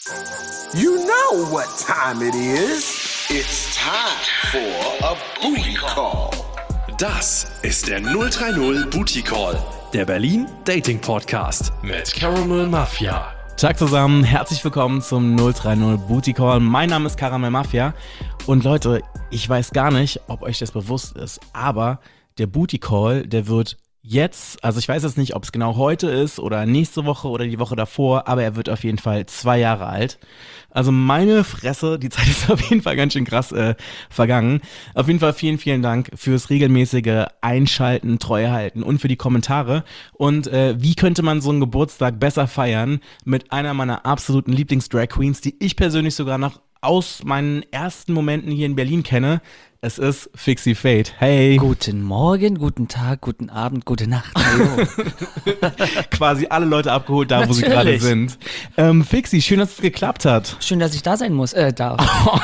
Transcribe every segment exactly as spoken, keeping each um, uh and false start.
You know what time it is. It's time for a Booty Call. Das ist der null drei null Booty Call, der Berlin Dating Podcast mit Caramel Mafia. Tag zusammen, herzlich willkommen zum null drei null Booty Call. Mein Name ist Caramel Mafia und Leute, ich weiß gar nicht, ob euch das bewusst ist, aber der Booty Call, der wird jetzt, also ich weiß jetzt nicht, ob es genau heute ist oder nächste Woche oder die Woche davor, aber er wird auf jeden Fall zwei Jahre alt. Also meine Fresse, die Zeit ist auf jeden Fall ganz schön krass äh, vergangen. Auf jeden Fall vielen, vielen Dank fürs regelmäßige Einschalten, Treue halten und für die Kommentare. Und äh, wie könnte man so einen Geburtstag besser feiern mit einer meiner absoluten Lieblings-Drag-Queens, die ich persönlich sogar noch aus meinen ersten Momenten hier in Berlin kenne. Es ist Fixie Fate. Hey. Guten Morgen, guten Tag, guten Abend, gute Nacht. Hallo. Quasi alle Leute abgeholt, da Natürlich. wo sie gerade sind. Ähm, Fixie, schön, dass es geklappt hat. Schön, dass ich da sein muss, äh, darf.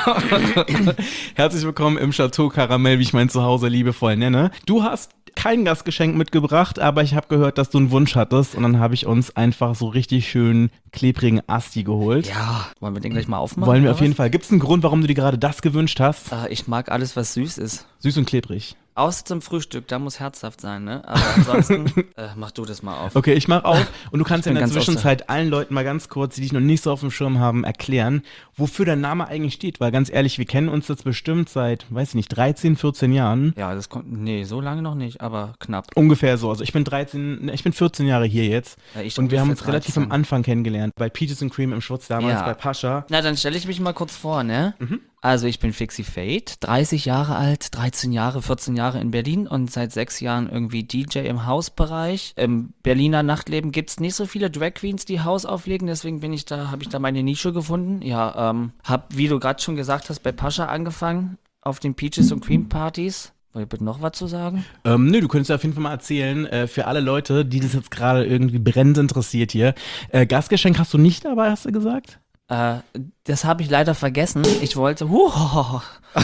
Herzlich willkommen im Chateau Caramel, wie ich mein Zuhause liebevoll nenne. Du hast kein Gastgeschenk mitgebracht, aber ich habe gehört, dass du einen Wunsch hattest und dann habe ich uns einfach so richtig schön klebrigen Asti geholt. Ja, wollen wir den gleich mal aufmachen? Wollen wir oder auf jeden was? Fall. Gibt es einen Grund, warum du dir gerade das gewünscht hast? Äh, ich mag alles, was süß ist. Süß und klebrig. Außer zum Frühstück, da muss herzhaft sein, ne? Aber ansonsten, äh, mach du das mal auf. Okay, ich mach auf und du kannst Ich in bin der ganz Zwischenzeit allen Leuten mal ganz kurz, die dich noch nicht so auf dem Schirm haben, erklären, wofür dein Name eigentlich steht. Weil ganz ehrlich, wir kennen uns jetzt bestimmt seit, weiß ich nicht, dreizehn, vierzehn Jahren. Ja, das kommt, nee, so lange noch nicht, aber knapp. Ungefähr so. Also ich bin dreizehn, ne, ich bin vierzehn Jahre hier jetzt. Ja, ich und wir haben uns ungefähr relativ dreizehn. am Anfang kennengelernt. Bei Peaches and Cream im Schwutz damals, Ja. bei Pascha. Na, dann stelle ich mich mal kurz vor, ne? Mhm. Also ich bin Fixie Fate, dreißig Jahre alt, dreizehn Jahre, vierzehn Jahre in Berlin und seit sechs Jahren irgendwie D J im Hausbereich. Im Berliner Nachtleben gibt es nicht so viele Drag Queens, die Haus auflegen, deswegen bin ich da, habe ich da meine Nische gefunden. Ja, ähm, hab, wie du gerade schon gesagt hast, bei Pascha angefangen, auf den Peaches und Cream Partys. Wollt ihr bitte noch was zu sagen? Ähm, nö, du könntest ja auf jeden Fall mal erzählen, äh, für alle Leute, die das jetzt gerade irgendwie brennend interessiert hier. Äh, Gastgeschenk hast du nicht dabei, hast du gesagt? Äh, das habe ich leider vergessen. Ich wollte, huh,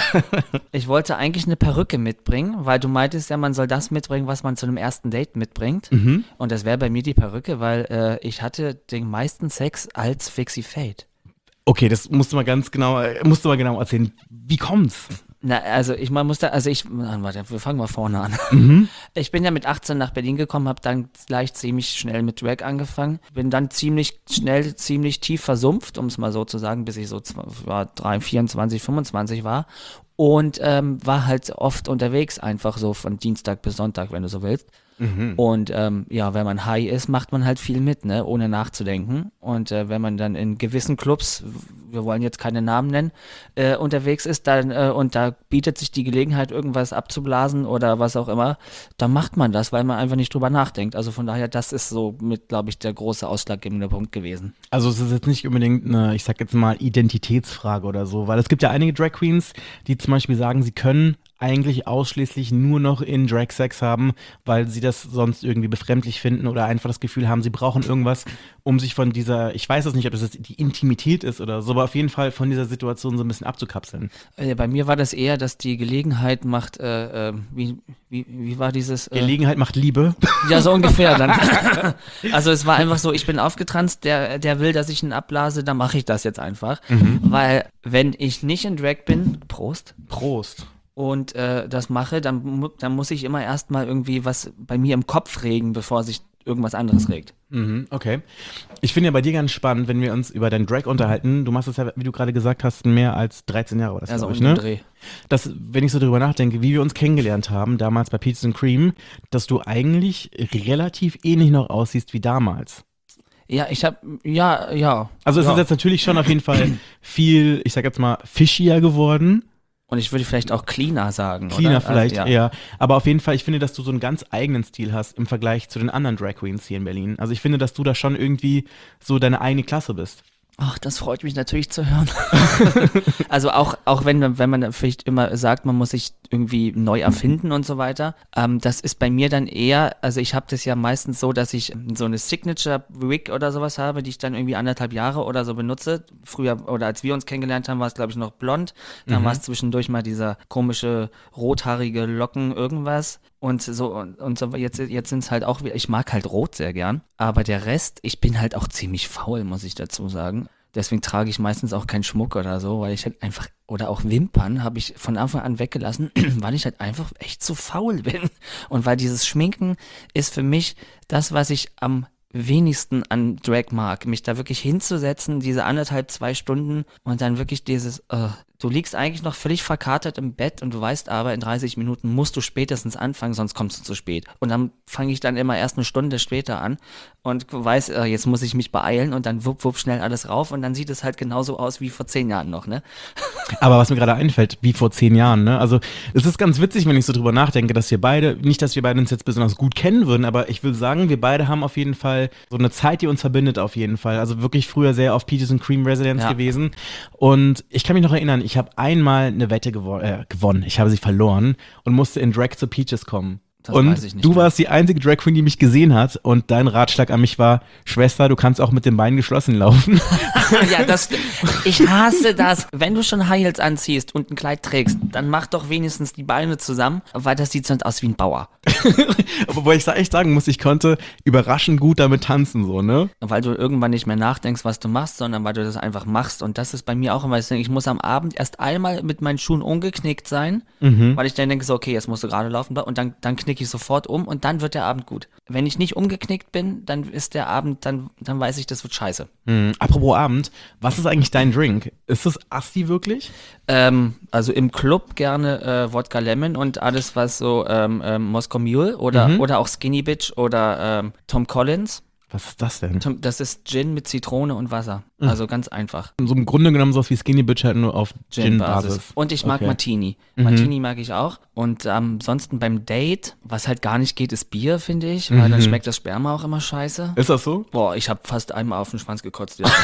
ich wollte eigentlich eine Perücke mitbringen, weil du meintest ja, man soll das mitbringen, was man zu einem ersten Date mitbringt. Mhm. Und das wäre bei mir die Perücke, weil äh, ich hatte den meisten Sex als Fixie Fate. Okay, das musst du mal ganz genau, äh, musst du mal genau erzählen. Wie kommt's? Na, also ich man muss da, also ich, na, warte, wir fangen mal vorne an. Mhm. Ich bin ja mit achtzehn nach Berlin gekommen, habe dann gleich ziemlich schnell mit Drag angefangen, bin dann ziemlich schnell, ziemlich tief versumpft, um es mal so zu sagen, bis ich so war, drei, vierundzwanzig, fünfundzwanzig war und ähm, war halt oft unterwegs, einfach so von Dienstag bis Sonntag, wenn du so willst. Mhm. Und ähm, ja, wenn man high ist, macht man halt viel mit, ne, ohne nachzudenken. Und äh, wenn man dann in gewissen Clubs, wir wollen jetzt keine Namen nennen, äh, unterwegs ist, dann äh, und da bietet sich die Gelegenheit, irgendwas abzublasen oder was auch immer, dann macht man das, weil man einfach nicht drüber nachdenkt. Also von daher, das ist so mit, glaube ich, der große ausschlaggebende Punkt gewesen. Also es ist jetzt nicht unbedingt eine, ich sag jetzt mal, Identitätsfrage oder so, weil es gibt ja einige Drag Queens, die zum Beispiel sagen, sie können eigentlich ausschließlich nur noch in Drag Sex haben, weil sie das sonst irgendwie befremdlich finden oder einfach das Gefühl haben, sie brauchen irgendwas, um sich von dieser, ich weiß es nicht, ob das jetzt die Intimität ist oder so, aber auf jeden Fall von dieser Situation so ein bisschen abzukapseln. Äh, bei mir war das eher, dass die Gelegenheit macht, äh, äh, wie, wie, wie war dieses? Äh, Gelegenheit macht Liebe. Ja, so ungefähr dann. Also es war einfach so, ich bin aufgetranst, der, der will, dass ich ihn abblase, dann mache ich das jetzt einfach. Mhm. Weil wenn ich nicht in Drag bin, Prost, Prost. und äh, das mache, dann, mu- dann muss ich immer erstmal irgendwie was bei mir im Kopf regen, bevor sich irgendwas anderes regt. Mhm, okay. Ich finde ja bei dir ganz spannend, wenn wir uns über dein Drag unterhalten. Du machst das ja, wie du gerade gesagt hast, mehr als dreizehn Jahre. War das, Also glaub um ich, den ne? Dreh. Das, wenn ich so drüber nachdenke, wie wir uns kennengelernt haben, damals bei Peaches and Cream, dass du eigentlich relativ ähnlich noch aussiehst wie damals. Ja, ich hab, ja, ja. Also es ja. ist jetzt natürlich schon auf jeden Fall viel, ich sag jetzt mal, fischier geworden. Und ich würde vielleicht auch cleaner sagen, Cleaner oder? vielleicht, Also, ja. Aber auf jeden Fall, ich finde, dass du so einen ganz eigenen Stil hast im Vergleich zu den anderen Drag Queens hier in Berlin. Also ich finde, dass du da schon irgendwie so deine eigene Klasse bist. Ach, das freut mich natürlich zu hören. Also auch, auch wenn, man- wenn man vielleicht immer sagt, man muss sich irgendwie neu erfinden und so weiter. Ähm, das ist bei mir dann eher, also ich habe das ja meistens so, dass ich so eine Signature-Wig oder sowas habe, die ich dann irgendwie anderthalb Jahre oder so benutze. Früher, oder als wir uns kennengelernt haben, war es glaube ich noch blond. Dann Mhm. war es zwischendurch mal dieser komische rothaarige Locken irgendwas. Und so, und, und so, jetzt, jetzt sind es halt auch, ich mag halt rot sehr gern, aber der Rest, ich bin halt auch ziemlich faul, muss ich dazu sagen. Deswegen trage ich meistens auch keinen Schmuck oder so, weil ich halt einfach, oder auch Wimpern habe ich von Anfang an weggelassen, weil ich halt einfach echt zu faul bin. Und weil dieses Schminken ist für mich das, was ich am wenigsten an Drag mag, mich da wirklich hinzusetzen, diese anderthalb, zwei Stunden und dann wirklich dieses, uh, du liegst eigentlich noch völlig verkatert im Bett und du weißt aber, in dreißig Minuten musst du spätestens anfangen, sonst kommst du zu spät. Und dann fange ich dann immer erst eine Stunde später an und weiß, uh, jetzt muss ich mich beeilen und dann wupp, wupp, schnell alles rauf und dann sieht es halt genauso aus wie vor zehn Jahren noch, ne? Aber was mir gerade einfällt, wie vor zehn Jahren, ne? Also es ist ganz witzig, wenn ich so drüber nachdenke, dass wir beide, nicht, dass wir beide uns jetzt besonders gut kennen würden, aber ich will sagen, wir beide haben auf jeden Fall so eine Zeit, die uns verbindet auf jeden Fall. Also wirklich früher sehr auf Peaches and Cream Residence Ja. gewesen. Und ich kann mich noch erinnern, ich habe einmal eine Wette gewo- äh, gewonnen, ich habe sie verloren und musste in Drag zu Peaches kommen. Das und weiß ich nicht du mehr. warst die einzige Drag Queen, die mich gesehen hat und dein Ratschlag an mich war, Schwester, du kannst auch mit den Beinen geschlossen laufen. Ja, das, ich hasse das. Wenn du schon High Heels anziehst und ein Kleid trägst, dann mach doch wenigstens die Beine zusammen, weil das sieht sonst aus wie ein Bauer. Wobei ich echt sagen muss, ich konnte überraschend gut damit tanzen, so, ne? Weil du irgendwann nicht mehr nachdenkst, was du machst, sondern weil du das einfach machst. Und das ist bei mir auch immer, ich muss am Abend erst einmal mit meinen Schuhen umgeknickt sein, weil ich dann denke so, okay, jetzt musst du gerade laufen und dann, dann knicke ich sofort um und dann wird der Abend gut. Wenn ich nicht umgeknickt bin, dann ist der Abend, dann, dann weiß ich, das wird scheiße. Mhm. Apropos Abend, was ist eigentlich dein Drink? Ist das Asti wirklich? Ähm, also im Club gerne äh, Wodka Lemon und alles, was so ähm, ähm, Moscow Mule oder, oder auch Skinny Bitch oder ähm, Tom Collins. Was ist das denn? Tom, das ist Gin mit Zitrone und Wasser. Also ganz einfach. So im Grunde genommen sowas wie Skinny Bitch halt nur auf Gin-Basis. Und ich mag Okay. Martini. Martini mag ich auch. Und ähm, ansonsten beim Date, was halt gar nicht geht, ist Bier, finde ich. Weil dann schmeckt das Sperma auch immer scheiße. Ist das so? Boah, ich habe fast einmal auf den Schwanz gekotzt. Ja.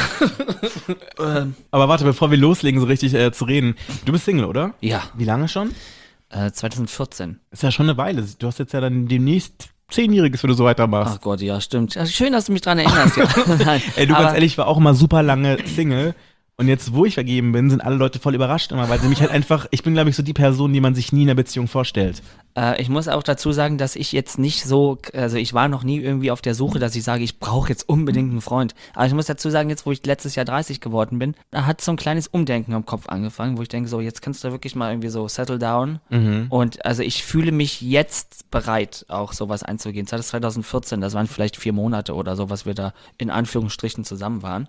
ähm, Aber warte, bevor wir loslegen, so richtig äh, zu reden. Du bist Single, oder? ja, Wie lange schon? äh, zwanzig vierzehn. Ist ja schon eine Weile. Du hast jetzt ja dann demnächst Zehnjähriges, wenn du so weitermachst. Ach Gott, ja, stimmt. Ja, schön, dass du mich dran erinnerst. Ja. Nein, Ey, du aber- ganz ehrlich, ich war auch immer super lange Single. Und jetzt, wo ich vergeben bin, sind alle Leute voll überrascht immer, weil sie mich halt einfach, ich bin, glaube ich, so die Person, die man sich nie in einer Beziehung vorstellt. Äh, ich muss auch dazu sagen, dass ich jetzt nicht so, also ich war noch nie irgendwie auf der Suche, dass ich sage, ich brauche jetzt unbedingt einen Freund. Aber ich muss dazu sagen, jetzt wo ich letztes Jahr dreißig geworden bin, da hat so ein kleines Umdenken im Kopf angefangen, wo ich denke, so jetzt kannst du wirklich mal irgendwie so settle down. Und also ich fühle mich jetzt bereit, auch sowas einzugehen. Das war zwanzig vierzehn, das waren vielleicht vier Monate oder so, was wir da in Anführungsstrichen zusammen waren.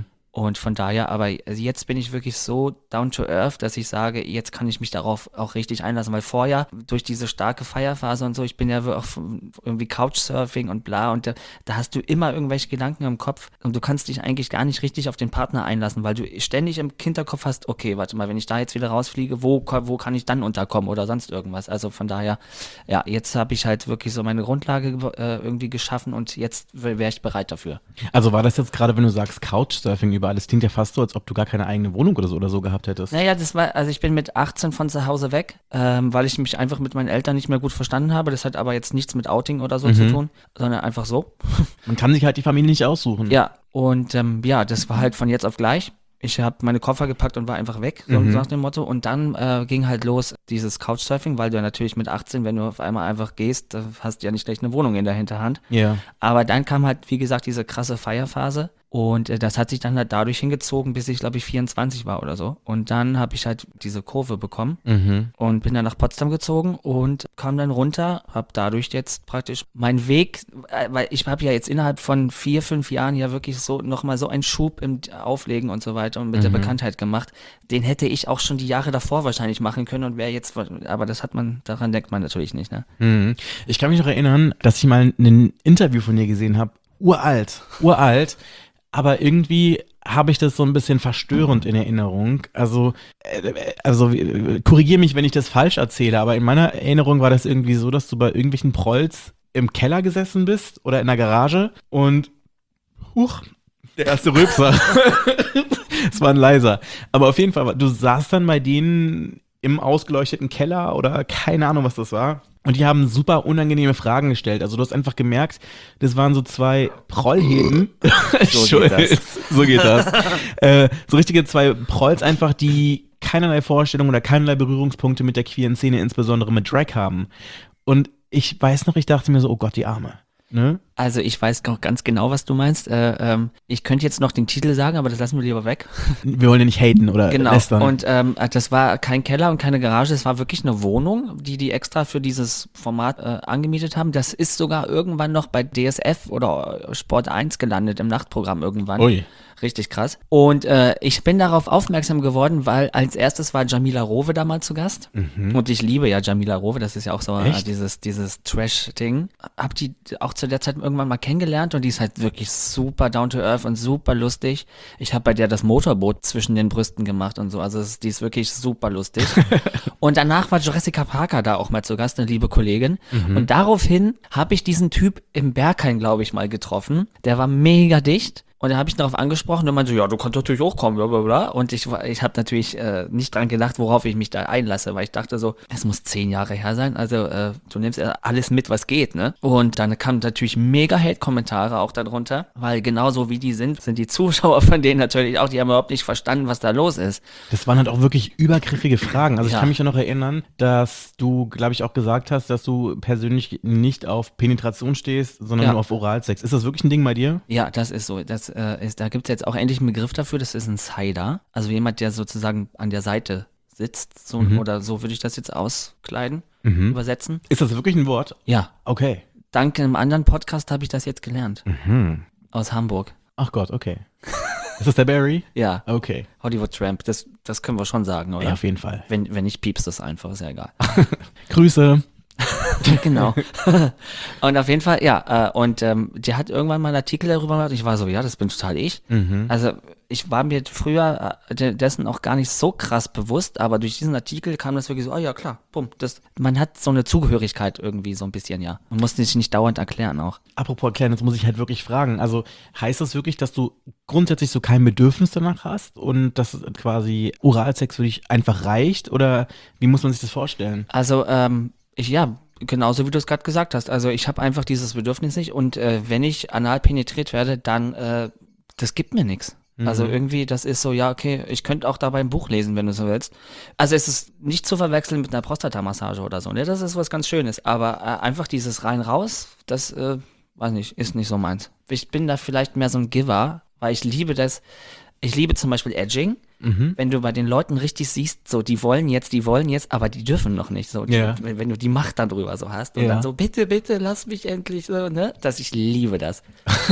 Und von daher, aber jetzt bin ich wirklich so down to earth, dass ich sage, jetzt kann ich mich darauf auch richtig einlassen, weil vorher durch diese starke Feierphase und so, ich bin ja auch irgendwie Couchsurfing und bla und da, da hast du immer irgendwelche Gedanken im Kopf und du kannst dich eigentlich gar nicht richtig auf den Partner einlassen, weil du ständig im Hinterkopf hast, okay, warte mal, wenn ich da jetzt wieder rausfliege, wo, wo kann ich dann unterkommen oder sonst irgendwas. Also von daher, ja, jetzt habe ich halt wirklich so meine Grundlage äh, irgendwie geschaffen und jetzt wäre ich bereit dafür. Also war das jetzt gerade, wenn du sagst Couchsurfing überall, das klingt ja fast so, als ob du gar keine eigene Wohnung oder so oder so gehabt hättest. Naja, das war, also ich bin mit achtzehn von zu Hause weg, ähm, weil ich mich einfach mit meinen Eltern nicht mehr gut verstanden habe. Das hat aber jetzt nichts mit Outing oder so zu tun, sondern einfach so. Man kann sich halt die Familie nicht aussuchen. Ja, und ähm, ja, das war halt von jetzt auf gleich. Ich habe meine Koffer gepackt und war einfach weg, so nach dem Motto. Und dann äh, ging halt los dieses Couchsurfing, weil du ja natürlich mit achtzehn, wenn du auf einmal einfach gehst, da hast du ja nicht gleich eine Wohnung in der Hinterhand. Ja. Aber dann kam halt, wie gesagt, diese krasse Feierphase. Und äh, das hat sich dann halt dadurch hingezogen, bis ich, glaube ich, vierundzwanzig war oder so. Und dann habe ich halt diese Kurve bekommen und bin dann nach Potsdam gezogen und kam dann runter, habe dadurch jetzt praktisch meinen Weg, äh, weil ich habe ja jetzt innerhalb von vier, fünf Jahren ja wirklich so nochmal so einen Schub im Auflegen und so weiter und mit der Bekanntheit gemacht. Den hätte ich auch schon die Jahre davor wahrscheinlich machen können und wäre jetzt, aber das hat man, daran denkt man natürlich nicht, ne? Mhm. Ich kann mich noch erinnern, dass ich mal ein Interview von dir gesehen habe. Uralt, uralt. Aber irgendwie habe ich das so ein bisschen verstörend in Erinnerung. Also, äh, also äh, korrigiere mich, wenn ich das falsch erzähle, aber in meiner Erinnerung war das irgendwie so, dass du bei irgendwelchen Prolls im Keller gesessen bist oder in der Garage und huch, der erste Rülpser. Es war ein leiser. Aber auf jeden Fall, du saßt dann bei denen im ausgeleuchteten Keller oder keine Ahnung, was das war. Und die haben super unangenehme Fragen gestellt. Also du hast einfach gemerkt, das waren so zwei Prollhäden. So geht das. So geht das. äh, so richtige zwei Prolls einfach, die keinerlei Vorstellung oder keinerlei Berührungspunkte mit der queeren Szene, insbesondere mit Drag haben. Und ich weiß noch, ich dachte mir so, oh Gott, die Arme. Ne? Also ich weiß auch ganz genau, was du meinst. Äh, ähm, ich könnte jetzt noch den Titel sagen, aber das lassen wir lieber weg. Wir wollen ja nicht haten oder Genau. lästern. Und ähm, das war kein Keller und keine Garage, es war wirklich eine Wohnung, die die extra für dieses Format äh, angemietet haben. Das ist sogar irgendwann noch bei D S F oder Sport eins gelandet, im Nachtprogramm irgendwann. Ui. Richtig krass. Und äh, ich bin darauf aufmerksam geworden, weil als erstes war Jamila Rowe da mal zu Gast. Mhm. Und ich liebe ja Jamila Rowe, das ist ja auch so äh, dieses, dieses Trash-Ding. Hab die auch zu der Zeit irgendwann mal kennengelernt und die ist halt wirklich super down to earth und super lustig. Ich habe bei der das Motorboot zwischen den Brüsten gemacht und so, also es, die ist wirklich super lustig. Und danach war Jessica Parker da auch mal zu Gast, eine liebe Kollegin. Mhm. Und daraufhin habe ich diesen Typ im Berghain, glaube ich, mal getroffen. Der war mega dicht. Und da habe ich darauf angesprochen und meinte so, ja, du kannst natürlich auch kommen, bla bla bla. Und ich, ich habe natürlich äh, nicht dran gedacht, worauf ich mich da einlasse, weil ich dachte so, es muss zehn Jahre her sein, also äh, du nimmst ja alles mit, was geht, ne? Und dann kamen natürlich mega Hate-Kommentare auch darunter, weil genauso wie die sind, sind die Zuschauer von denen natürlich auch, die haben überhaupt nicht verstanden, was da los ist. Das waren halt auch wirklich übergriffige Fragen. Also Ja. ich kann mich ja noch erinnern, dass du, glaube ich, auch gesagt hast, dass du persönlich nicht auf Penetration stehst, sondern Ja. nur auf Oralsex. Ist das wirklich ein Ding bei dir? Ja, das ist so. Das, äh, ist, da gibt es jetzt auch endlich einen Begriff dafür, das ist ein Sider. Also jemand, der sozusagen an der Seite sitzt, so, Mhm. oder so würde ich das jetzt auskleiden, Mhm. übersetzen. Ist das wirklich ein Wort? Ja, Okay. dank einem anderen Podcast habe ich das jetzt gelernt. Mhm. Aus Hamburg. Ach Gott, okay. Ist das der Barry? Ja, Okay. Hollywood Tramp, das, das können wir schon sagen, oder? Ja, auf jeden Fall. Wenn, wenn nicht, piepst das einfach, ist ja egal. Grüße. Genau. Und auf jeden Fall, ja, äh, und ähm, die hat irgendwann mal einen Artikel darüber gemacht. Ich war so, ja, das bin total ich. Mhm. Also ich war mir früher äh, de- dessen auch gar nicht so krass bewusst, aber durch diesen Artikel kam das wirklich so, oh ja, klar, bumm. Das, man hat so eine Zugehörigkeit irgendwie so ein bisschen, ja. Man muss sich nicht dauernd erklären auch. Apropos erklären, jetzt muss ich halt wirklich fragen. Also heißt das wirklich, dass du grundsätzlich so kein Bedürfnis danach hast und dass quasi Oralsex für dich einfach reicht? Oder wie muss man sich das vorstellen? Also, ähm, ich, ja, genauso wie du es gerade gesagt hast. Also ich habe einfach dieses Bedürfnis nicht und äh, wenn ich anal penetriert werde, dann, äh, das gibt mir nichts. Also irgendwie, das ist so, ja, okay, ich könnte auch dabei ein Buch lesen, wenn du so willst. Also es ist nicht zu verwechseln mit einer Prostatamassage oder so, ne? Das ist was ganz Schönes. Aber äh, einfach dieses rein raus, das, äh, weiß nicht, ist nicht so meins. Ich bin da vielleicht mehr so ein Giver, weil ich liebe das, ich liebe zum Beispiel Edging. Mhm. Wenn du bei den Leuten richtig siehst, so, die wollen jetzt, die wollen jetzt, aber die dürfen noch nicht, so, die, Ja. wenn, wenn du die Macht dann drüber so hast und Ja. dann so, bitte, bitte, lass mich endlich, so, ne, dass ich liebe das.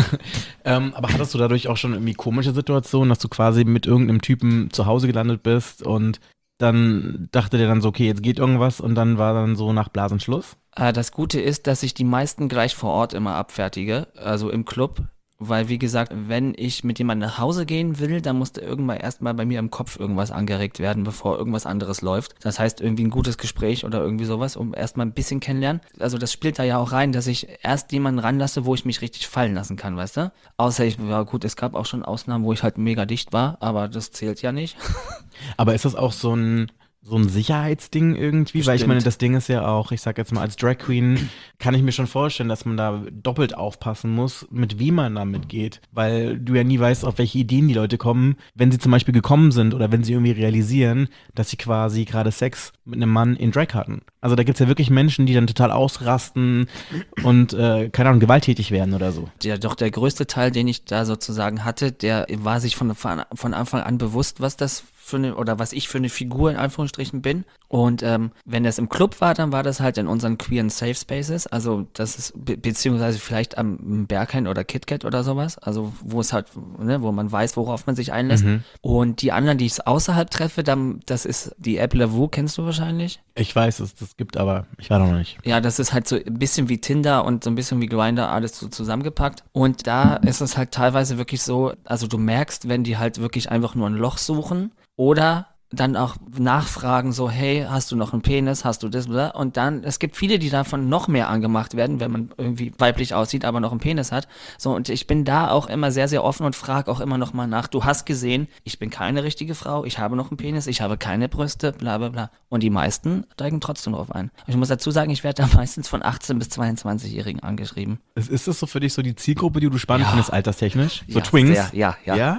Ähm, aber hattest du dadurch auch schon irgendwie komische Situationen, dass du quasi mit irgendeinem Typen zu Hause gelandet bist und dann dachte der dann so, okay, jetzt geht irgendwas und dann war dann so nach Blasen Schluss? Äh, das Gute ist, dass ich die meisten gleich vor Ort immer abfertige, also im Club, weil wie gesagt, wenn ich mit jemandem nach Hause gehen will, dann musste irgendwann erstmal bei mir im Kopf irgendwas angeregt werden, bevor irgendwas anderes läuft. Das heißt, irgendwie ein gutes Gespräch oder irgendwie sowas, um erstmal ein bisschen kennenlernen. Also das spielt da ja auch rein, dass ich erst jemanden ranlasse, wo ich mich richtig fallen lassen kann, weißt du? Außer ich, ja gut, es gab auch schon Ausnahmen, wo ich halt mega dicht war, aber das zählt ja nicht. Aber ist das auch so ein, so ein Sicherheitsding irgendwie? Weil ich Bestimmt. meine, das Ding ist ja auch, ich sag jetzt mal, als Drag Queen kann ich mir schon vorstellen, dass man da doppelt aufpassen muss, mit wem man damit geht. Weil du ja nie weißt, auf welche Ideen die Leute kommen, wenn sie zum Beispiel gekommen sind oder wenn sie irgendwie realisieren, dass sie quasi gerade Sex mit einem Mann in Drag hatten. Also da gibt's ja wirklich Menschen, die dann total ausrasten und, äh, keine Ahnung, gewalttätig werden oder so. Der, doch der größte Teil, den ich da sozusagen hatte, der war sich von, von von Anfang an bewusst, was das für eine, oder was ich für eine Figur in Anführungsstrichen bin. Und ähm, wenn das im Club war, dann war das halt in unseren queeren Safe Spaces, also das ist, be beziehungsweise vielleicht am Berghain oder KitKat oder sowas, also wo es halt, ne, wo man weiß, worauf man sich einlässt. Mhm. Und die anderen, die ich außerhalb treffe, dann, das ist die App Lavu, kennst du wahrscheinlich? Ich weiß, dass es das gibt, aber ich war noch nicht. Ja, das ist halt so ein bisschen wie Tinder und so ein bisschen wie Grindr, alles so zusammengepackt. Und da ist es halt teilweise wirklich so, also du merkst, wenn die halt wirklich einfach nur ein Loch suchen oder dann auch nachfragen, so, hey, hast du noch einen Penis, hast du das, bla? Und dann, es gibt viele, die davon noch mehr angemacht werden, wenn man irgendwie weiblich aussieht, aber noch einen Penis hat. So, und ich bin da auch immer sehr, sehr offen und frage auch immer noch mal nach, du hast gesehen, ich bin keine richtige Frau, ich habe noch einen Penis, ich habe keine Brüste, bla bla bla. Und die meisten steigen trotzdem drauf ein. Ich muss dazu sagen, ich werde da meistens von achtzehn- bis zweiundzwanzigjährigen angeschrieben. Ist, ist das so für dich so die Zielgruppe, die du spannend Ja. findest, alterstechnisch? So Ja, Twins? Sehr, ja, ja, Ja? ja.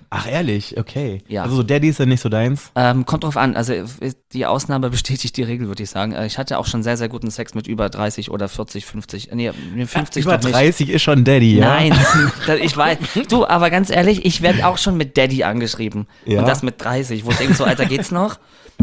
Ach, ehrlich? Okay. Ja. Also so Daddy ist ja nicht so deins? Ähm, kommt drauf an, also die Ausnahme bestätigt die Regel, würde ich sagen. Äh, Ich hatte auch schon sehr, sehr guten Sex mit über dreißig oder vierzig, fünfzig, nee, fünfzig Über doch nicht. dreißig ist schon Daddy, ja? Nein, da- ich weiß. Du, aber ganz ehrlich, ich werde auch schon mit Daddy angeschrieben. Ja? Und das mit dreißig, wo ich denke so, Alter, geht's noch?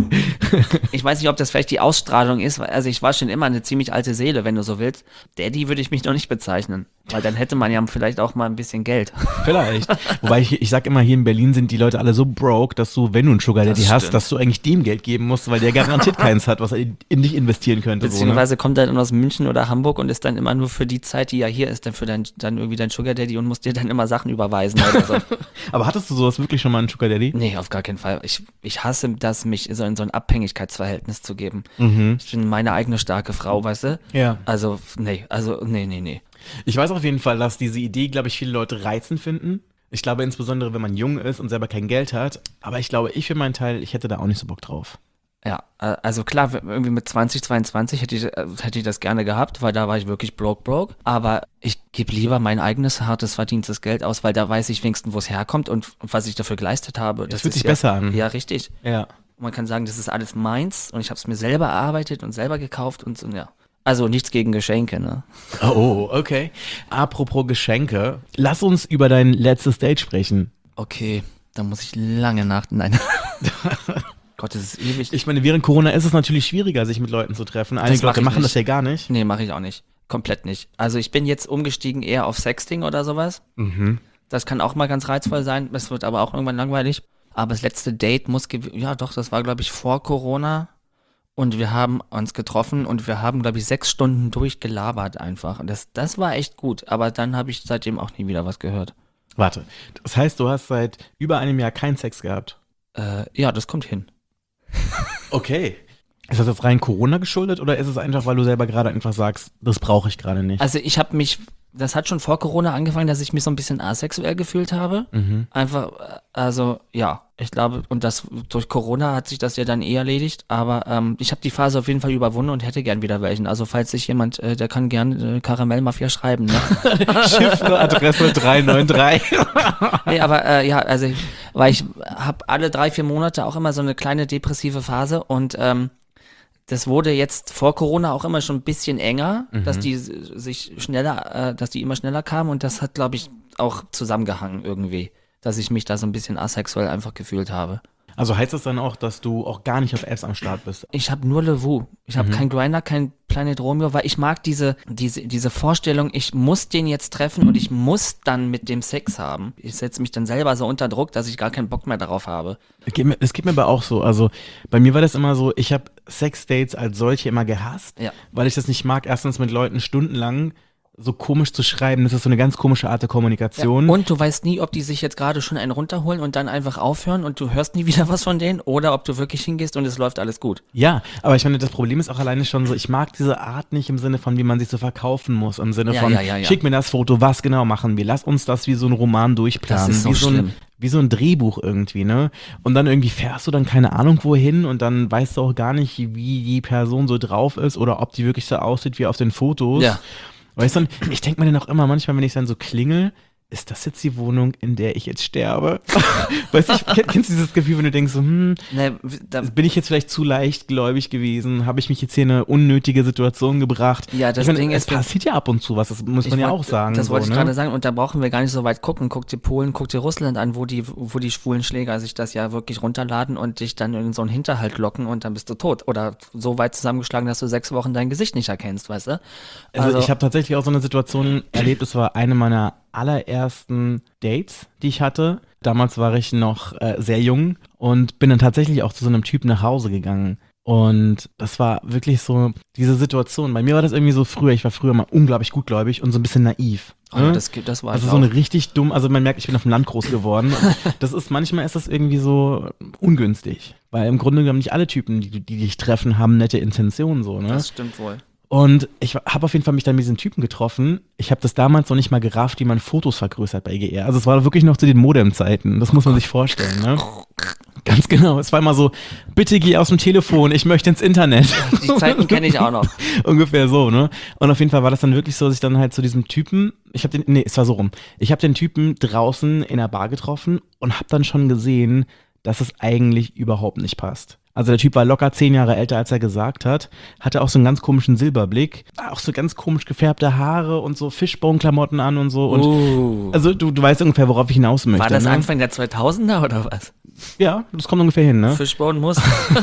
Ich weiß nicht, ob das vielleicht die Ausstrahlung ist, weil- also ich war schon immer eine ziemlich alte Seele, wenn du so willst. Daddy würde ich mich noch nicht bezeichnen, weil dann hätte man ja vielleicht auch mal ein bisschen Geld. Vielleicht. Wobei ich, ich sag immer, hier in Berlin sind die Leute alle so broke, dass du, wenn du einen Sugar Daddy Das hast, stimmt. dass du eigentlich dem Geld geben musst, weil der garantiert keins hat, was er in, in dich investieren könnte. So, ne? Beziehungsweise kommt er dann aus München oder Hamburg und ist dann immer nur für die Zeit, die ja hier ist, dann für dein, dann irgendwie dein Sugar Daddy und muss dir dann immer Sachen überweisen oder so. Aber hattest du sowas wirklich schon mal einen Sugar Daddy? Nee, auf gar keinen Fall. Ich, ich hasse das, mich so in so ein Abhängigkeitsverhältnis zu geben. Mhm. Ich bin meine eigene starke Frau, weißt du? Ja. Also, nee, also, nee, nee, nee. Ich weiß auf jeden Fall, dass diese Idee, glaube ich, viele Leute reizend finden. Ich glaube insbesondere, wenn man jung ist und selber kein Geld hat. Aber ich glaube, ich für meinen Teil, ich hätte da auch nicht so Bock drauf. Ja, äh, also klar, irgendwie mit zwanzig, zweiundzwanzig hätte ich, äh, hätte ich das gerne gehabt, weil da war ich wirklich broke, broke. Aber ich gebe lieber mein eigenes hartes, verdientes Geld aus, weil da weiß ich wenigstens, wo es herkommt und was ich dafür geleistet habe. Das fühlt ist sich ja, besser an. Ja, richtig. Ja. Man kann sagen, das ist alles meins und ich habe es mir selber erarbeitet und selber gekauft und so, ja. Also nichts gegen Geschenke, ne? Oh, okay. Apropos Geschenke, lass uns über dein letztes Date sprechen. Okay, da muss ich lange nach... Nein. Gott, das ist ewig. Ich meine, während Corona ist es natürlich schwieriger, sich mit Leuten zu treffen. Einige mach Leute ich machen nicht. das ja gar nicht. Nee, mache ich auch nicht. Komplett nicht. Also ich bin jetzt umgestiegen eher auf Sexting oder sowas. Mhm. Das kann auch mal ganz reizvoll sein. Es wird aber auch irgendwann langweilig. Aber das letzte Date muss, gew- ja doch, das war glaube ich vor Corona. Und wir haben uns getroffen und wir haben glaube ich sechs Stunden durchgelabert einfach. Und das, das war echt gut. Aber dann habe ich seitdem auch nie wieder was gehört. Warte, das heißt, du hast seit über einem Jahr keinen Sex gehabt? Äh, ja, das kommt hin. Okay. Ist das jetzt rein Corona geschuldet oder ist es einfach, weil du selber gerade einfach sagst, das brauche ich gerade nicht? Also ich habe mich, das hat schon vor Corona angefangen, dass ich mich so ein bisschen asexuell gefühlt habe. Mhm. Einfach, äh, also ja, ich glaube, und das durch Corona hat sich das ja dann eh erledigt, aber ähm, ich habe die Phase auf jeden Fall überwunden und hätte gern wieder welchen. Also falls sich jemand, äh, der kann gern äh, Karamellmafia schreiben, ne? Chiffre-Adresse drei neun drei. Nee, aber äh, ja, also ich, weil ich habe alle drei, vier Monate auch immer so eine kleine depressive Phase und ähm, das wurde jetzt vor Corona auch immer schon ein bisschen enger, dass die s- sich schneller, äh, dass die immer schneller kamen und das hat, glaube ich, auch zusammengehangen irgendwie, dass ich mich da so ein bisschen asexuell einfach gefühlt habe. Also heißt das dann auch, dass du auch gar nicht auf Apps am Start bist? Ich habe nur Levu. Ich habe kein Grindr, kein Planet Romeo, weil ich mag diese, diese, diese Vorstellung, ich muss den jetzt treffen und ich muss dann mit dem Sex haben. Ich setze mich dann selber so unter Druck, dass ich gar keinen Bock mehr darauf habe. Es geht mir, es geht mir aber auch so. Also bei mir war das immer so, ich habe Sexdates als solche immer gehasst, Ja. weil ich das nicht mag, erstens mit Leuten stundenlang so komisch zu schreiben. Das ist so eine ganz komische Art der Kommunikation. Und du weißt nie, ob die sich jetzt gerade schon einen runterholen und dann einfach aufhören und du hörst nie wieder was von denen oder ob du wirklich hingehst und es läuft alles gut. Ja, aber ich meine, das Problem ist auch alleine schon so, ich mag diese Art nicht im Sinne von, wie man sich so verkaufen muss, im Sinne Ja, von, ja, ja, ja. schick mir das Foto, was genau machen wir, lass uns das wie so ein Roman durchplanen, Das ist so wie, so ein, schlimm. wie so ein Drehbuch irgendwie, ne? Und dann irgendwie fährst du dann keine Ahnung wohin und dann weißt du auch gar nicht, wie die Person so drauf ist oder ob die wirklich so aussieht wie auf den Fotos. Ja. Weißt du, ich denke mir dann auch immer manchmal, wenn ich dann so klingel, ist das jetzt die Wohnung, in der ich jetzt sterbe? Weißt du, ich, kenn- kennst du dieses Gefühl, wenn du denkst so, hm, Ne, da, bin ich jetzt vielleicht zu leichtgläubig gewesen? Habe ich mich jetzt hier in eine unnötige Situation gebracht? Ja, das ich meine, Ding es ist, wir- passiert ja ab und zu was, das muss man Ich ja wollt- auch sagen. Das so, wollte ich ne? gerade sagen und da brauchen wir gar nicht so weit gucken. Guck dir Polen, guck dir Russland an, wo die, wo die schwulen Schläger sich das ja wirklich runterladen und dich dann in so einen Hinterhalt locken und dann bist du tot. Oder so weit zusammengeschlagen, dass du sechs Wochen dein Gesicht nicht erkennst, weißt du? Also, ich habe tatsächlich auch so eine Situation erlebt, es war eine meiner allerersten Dates, die ich hatte. Damals war ich noch äh, sehr jung und bin dann tatsächlich auch zu so einem Typen nach Hause gegangen. Und das war wirklich so diese Situation. Bei mir war das irgendwie so früher, ich war früher mal unglaublich gutgläubig und so ein bisschen naiv. Oh, ne? das, das war Also ich so auch. eine richtig dumm, also man merkt, ich bin auf dem Land groß geworden. Das ist, manchmal ist das irgendwie so ungünstig. Weil im Grunde genommen nicht alle Typen, die, die dich treffen, haben nette Intentionen so, ne? Das stimmt wohl. Und ich habe auf jeden Fall mich dann mit diesen Typen getroffen. Ich habe das damals noch nicht mal gerafft, wie man Fotos vergrößert bei G R. Also es war wirklich noch zu den Modem-Zeiten. Das muss man sich vorstellen, ne? Ganz genau. Es war immer so, bitte geh aus dem Telefon, ich möchte ins Internet. Die Zeiten kenne ich auch noch. Ungefähr so, ne? Und auf jeden Fall war das dann wirklich so, dass ich dann halt zu diesem Typen, ich habe den, nee, es war so rum, ich habe den Typen draußen in der Bar getroffen und habe dann schon gesehen, dass es eigentlich überhaupt nicht passt. Also der Typ war locker zehn Jahre älter, als er gesagt hat, hatte auch so einen ganz komischen Silberblick, auch so ganz komisch gefärbte Haare und so Fishbone-Klamotten an und so. Und Uh. also du, du weißt ungefähr, worauf ich hinaus möchte. War das ne? Anfang der zweitausender oder was? Ja, das kommt ungefähr hin, ne? Fishbone muss.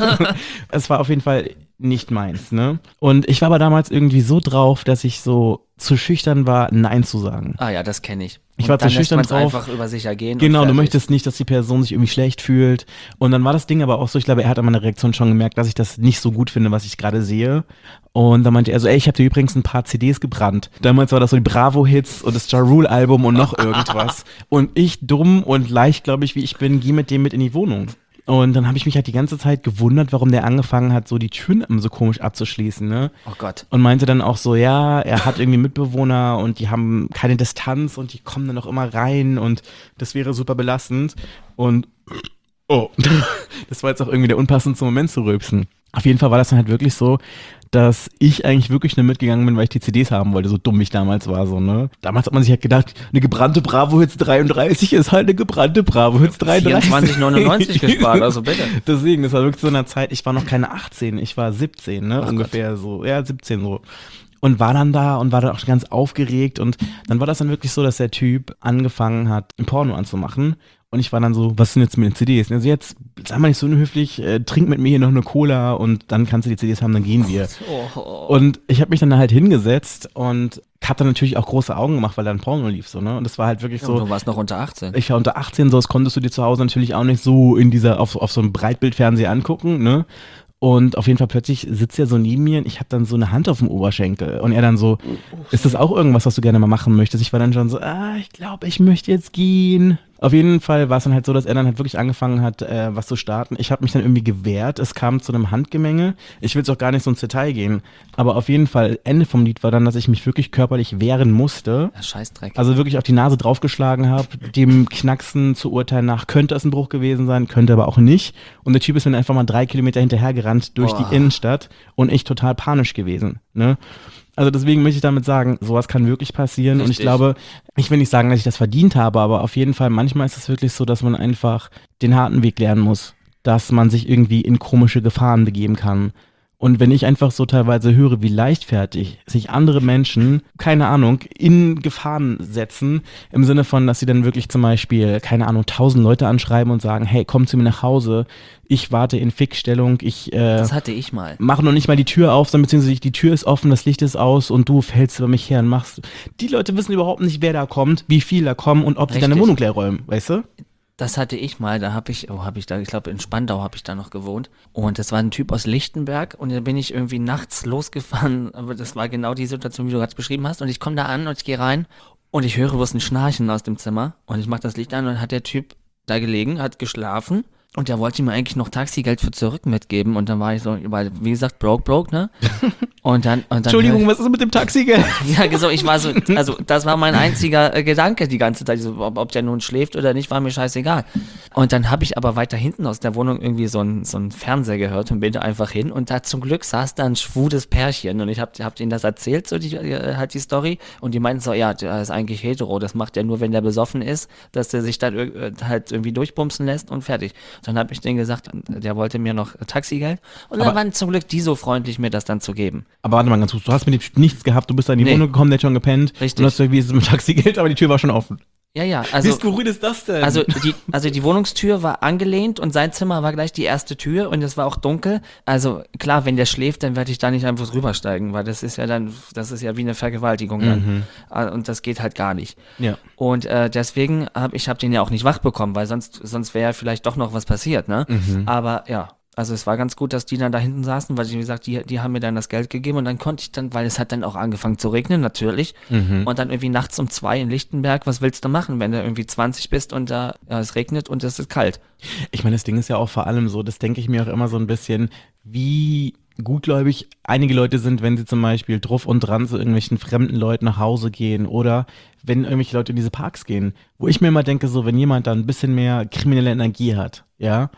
Es war auf jeden Fall nicht meins, ne? Und ich war aber damals irgendwie so drauf, dass ich so zu schüchtern war, Nein zu sagen. Ah ja, das kenne ich. Ich Und war zu dann lässt schüchtern man's drauf. einfach über sich ergehen. Genau, und du fertig. möchtest nicht, dass die Person sich irgendwie schlecht fühlt. Und dann war das Ding aber auch so, ich glaube, er hat an meiner Reaktion schon gemerkt, dass ich das nicht so gut finde, was ich gerade sehe. Und dann meinte er so, ey, ich habe dir übrigens ein paar C Ds gebrannt. Damals war das so die Bravo-Hits und das Ja Rule-Album und noch irgendwas. Und ich, dumm und leicht, glaube ich, wie ich bin, gehe mit dem mit in die Wohnung. Und dann habe ich mich halt die ganze Zeit gewundert, warum der angefangen hat, so die Türen so komisch abzuschließen, ne? Oh Gott. Und meinte dann auch so, ja, er hat irgendwie Mitbewohner und die haben keine Distanz und die kommen dann auch immer rein und das wäre super belastend. Und oh, das war jetzt auch irgendwie der unpassendste Moment zu rülpsen. Auf jeden Fall war das dann halt wirklich so, dass ich eigentlich wirklich nur mitgegangen bin, weil ich die C Ds haben wollte, so dumm ich damals war, so, ne? Damals hat man sich halt gedacht, eine gebrannte Bravo-Hits dreiunddreißig ist halt eine gebrannte Bravo-Hits dreiunddreißig. vierundzwanzig neunundneunzig gespart, also bitte. Deswegen, das war wirklich so eine Zeit, ich war noch keine achtzehn, ich war siebzehn, ne? Ach Ungefähr so, ja, siebzehn so. Und war dann da und war dann auch ganz aufgeregt und dann war das dann wirklich so, dass der Typ angefangen hat, ein Porno anzumachen. Und ich war dann so, was sind jetzt mit den C Ds? Also jetzt, sag mal nicht so unhöflich, äh, trink mit mir hier noch eine Cola und dann kannst du die C Ds haben, dann gehen wir. Oh. Und ich habe mich dann halt hingesetzt und hab dann natürlich auch große Augen gemacht, weil da ein Porno lief, so, ne? Und das war halt wirklich Ja, so. du warst noch unter achtzehn. Ich war unter achtzehn, so, das konntest du dir zu Hause natürlich auch nicht so in dieser, auf, auf so einem Breitbildfernseher angucken, ne? Und auf jeden Fall plötzlich sitzt er so neben mir und ich habe dann so eine Hand auf dem Oberschenkel. Und er dann so, ist das auch irgendwas, was du gerne mal machen möchtest? Ich war dann schon so, ah, ich glaube, ich möchte jetzt gehen. Auf jeden Fall war es dann halt so, dass er dann halt wirklich angefangen hat, äh, was zu starten. Ich habe mich dann irgendwie gewehrt. Es kam zu einem Handgemenge. Ich will jetzt auch gar nicht so ins Detail gehen. Aber auf jeden Fall, Ende vom Lied war dann, dass ich mich wirklich körperlich wehren musste. Ja, Scheißdreck. Also wirklich auf die Nase draufgeschlagen habe. Dem Knacksen zu urteilen nach könnte es ein Bruch gewesen sein, könnte aber auch nicht. Und der Typ ist mir einfach mal drei Kilometer hinterhergerannt durch Boah. die Innenstadt und ich total panisch gewesen. Ne? Also deswegen möchte ich damit sagen, sowas kann wirklich passieren. Und ich Richtig. glaube, ich will nicht sagen, dass ich das verdient habe, aber auf jeden Fall, manchmal ist es wirklich so, dass man einfach den harten Weg lernen muss, dass man sich irgendwie in komische Gefahren begeben kann. Und wenn ich einfach so teilweise höre, wie leichtfertig sich andere Menschen, keine Ahnung, in Gefahren setzen, im Sinne von, dass sie dann wirklich zum Beispiel, keine Ahnung, tausend Leute anschreiben und sagen, hey, komm zu mir nach Hause, ich warte in Fickstellung, ich äh, Das hatte ich mal. mache noch nicht mal die Tür auf, sondern beziehungsweise die Tür ist offen, das Licht ist aus und du fällst über mich her und machst. Die Leute wissen überhaupt nicht, wer da kommt, wie viel da kommen und ob die deine Richtig. Wohnung leer räumen, weißt du? Das hatte ich mal, da habe ich, oh, habe ich da, ich glaube in Spandau habe ich da noch gewohnt und das war ein Typ aus Lichtenberg und da bin ich irgendwie nachts losgefahren, aber das war genau die Situation, wie du gerade beschrieben hast und ich komme da an und ich gehe rein und ich höre bloß ein Schnarchen aus dem Zimmer und ich mache das Licht an und dann hat der Typ da gelegen, hat geschlafen und der wollte mir eigentlich noch Taxigeld für zurück mitgeben und dann war ich so, weil, wie gesagt, broke, broke, ne? Und dann, und dann Entschuldigung, was ist mit dem Taxigeld? ja, so, ich war so, also das war mein einziger äh, Gedanke die ganze Zeit, so, ob, ob der nun schläft oder nicht, war mir scheißegal. Und dann habe ich aber weiter hinten aus der Wohnung irgendwie so ein so ein Fernseher gehört und bin da einfach hin und da zum Glück saß da ein schwules Pärchen und ich habe hab denen das erzählt, so die, äh, halt die Story und die meinten so, ja, der ist eigentlich hetero, das macht er nur, wenn der besoffen ist, dass der sich dann ir- halt irgendwie durchbumsen lässt und fertig. Dann habe ich denen gesagt, der wollte mir noch Taxigeld und dann Aber- waren zum Glück die so freundlich, mir das dann zu geben. Aber warte mal ganz kurz, du hast mit dem nichts gehabt, du bist da in die Nee. Wohnung gekommen, der hat schon gepennt. Richtig. Und hast gesagt, wie ist es mit dem Taxigeld, aber die Tür war schon offen. Ja, ja, Wie also... skurril ist das denn? Also die, also die Wohnungstür war angelehnt und sein Zimmer war gleich die erste Tür und es war auch dunkel. Also klar, wenn der schläft, dann werde ich da nicht einfach drübersteigen, weil das ist ja dann, das ist ja wie eine Vergewaltigung dann. Ah, und das geht halt gar nicht. ja. Und äh, deswegen habe ich hab den ja auch nicht wach bekommen, weil sonst, sonst wäre ja vielleicht doch noch was passiert, ne? Aber ja. Also es war ganz gut, dass die dann da hinten saßen, weil, wie gesagt, die, die haben mir dann das Geld gegeben und dann konnte ich dann, weil es hat dann auch angefangen zu regnen, natürlich. Und dann irgendwie nachts um zwei in Lichtenberg, was willst du machen, wenn du irgendwie zwanzig bist und da ja, es regnet und es ist kalt? Ich meine, das Ding ist ja auch vor allem so, das denke ich mir auch immer so ein bisschen, wie gutgläubig einige Leute sind, wenn sie zum Beispiel drauf und dran zu irgendwelchen fremden Leuten nach Hause gehen oder wenn irgendwelche Leute in diese Parks gehen, wo ich mir immer denke, so wenn jemand da ein bisschen mehr kriminelle Energie hat, ja,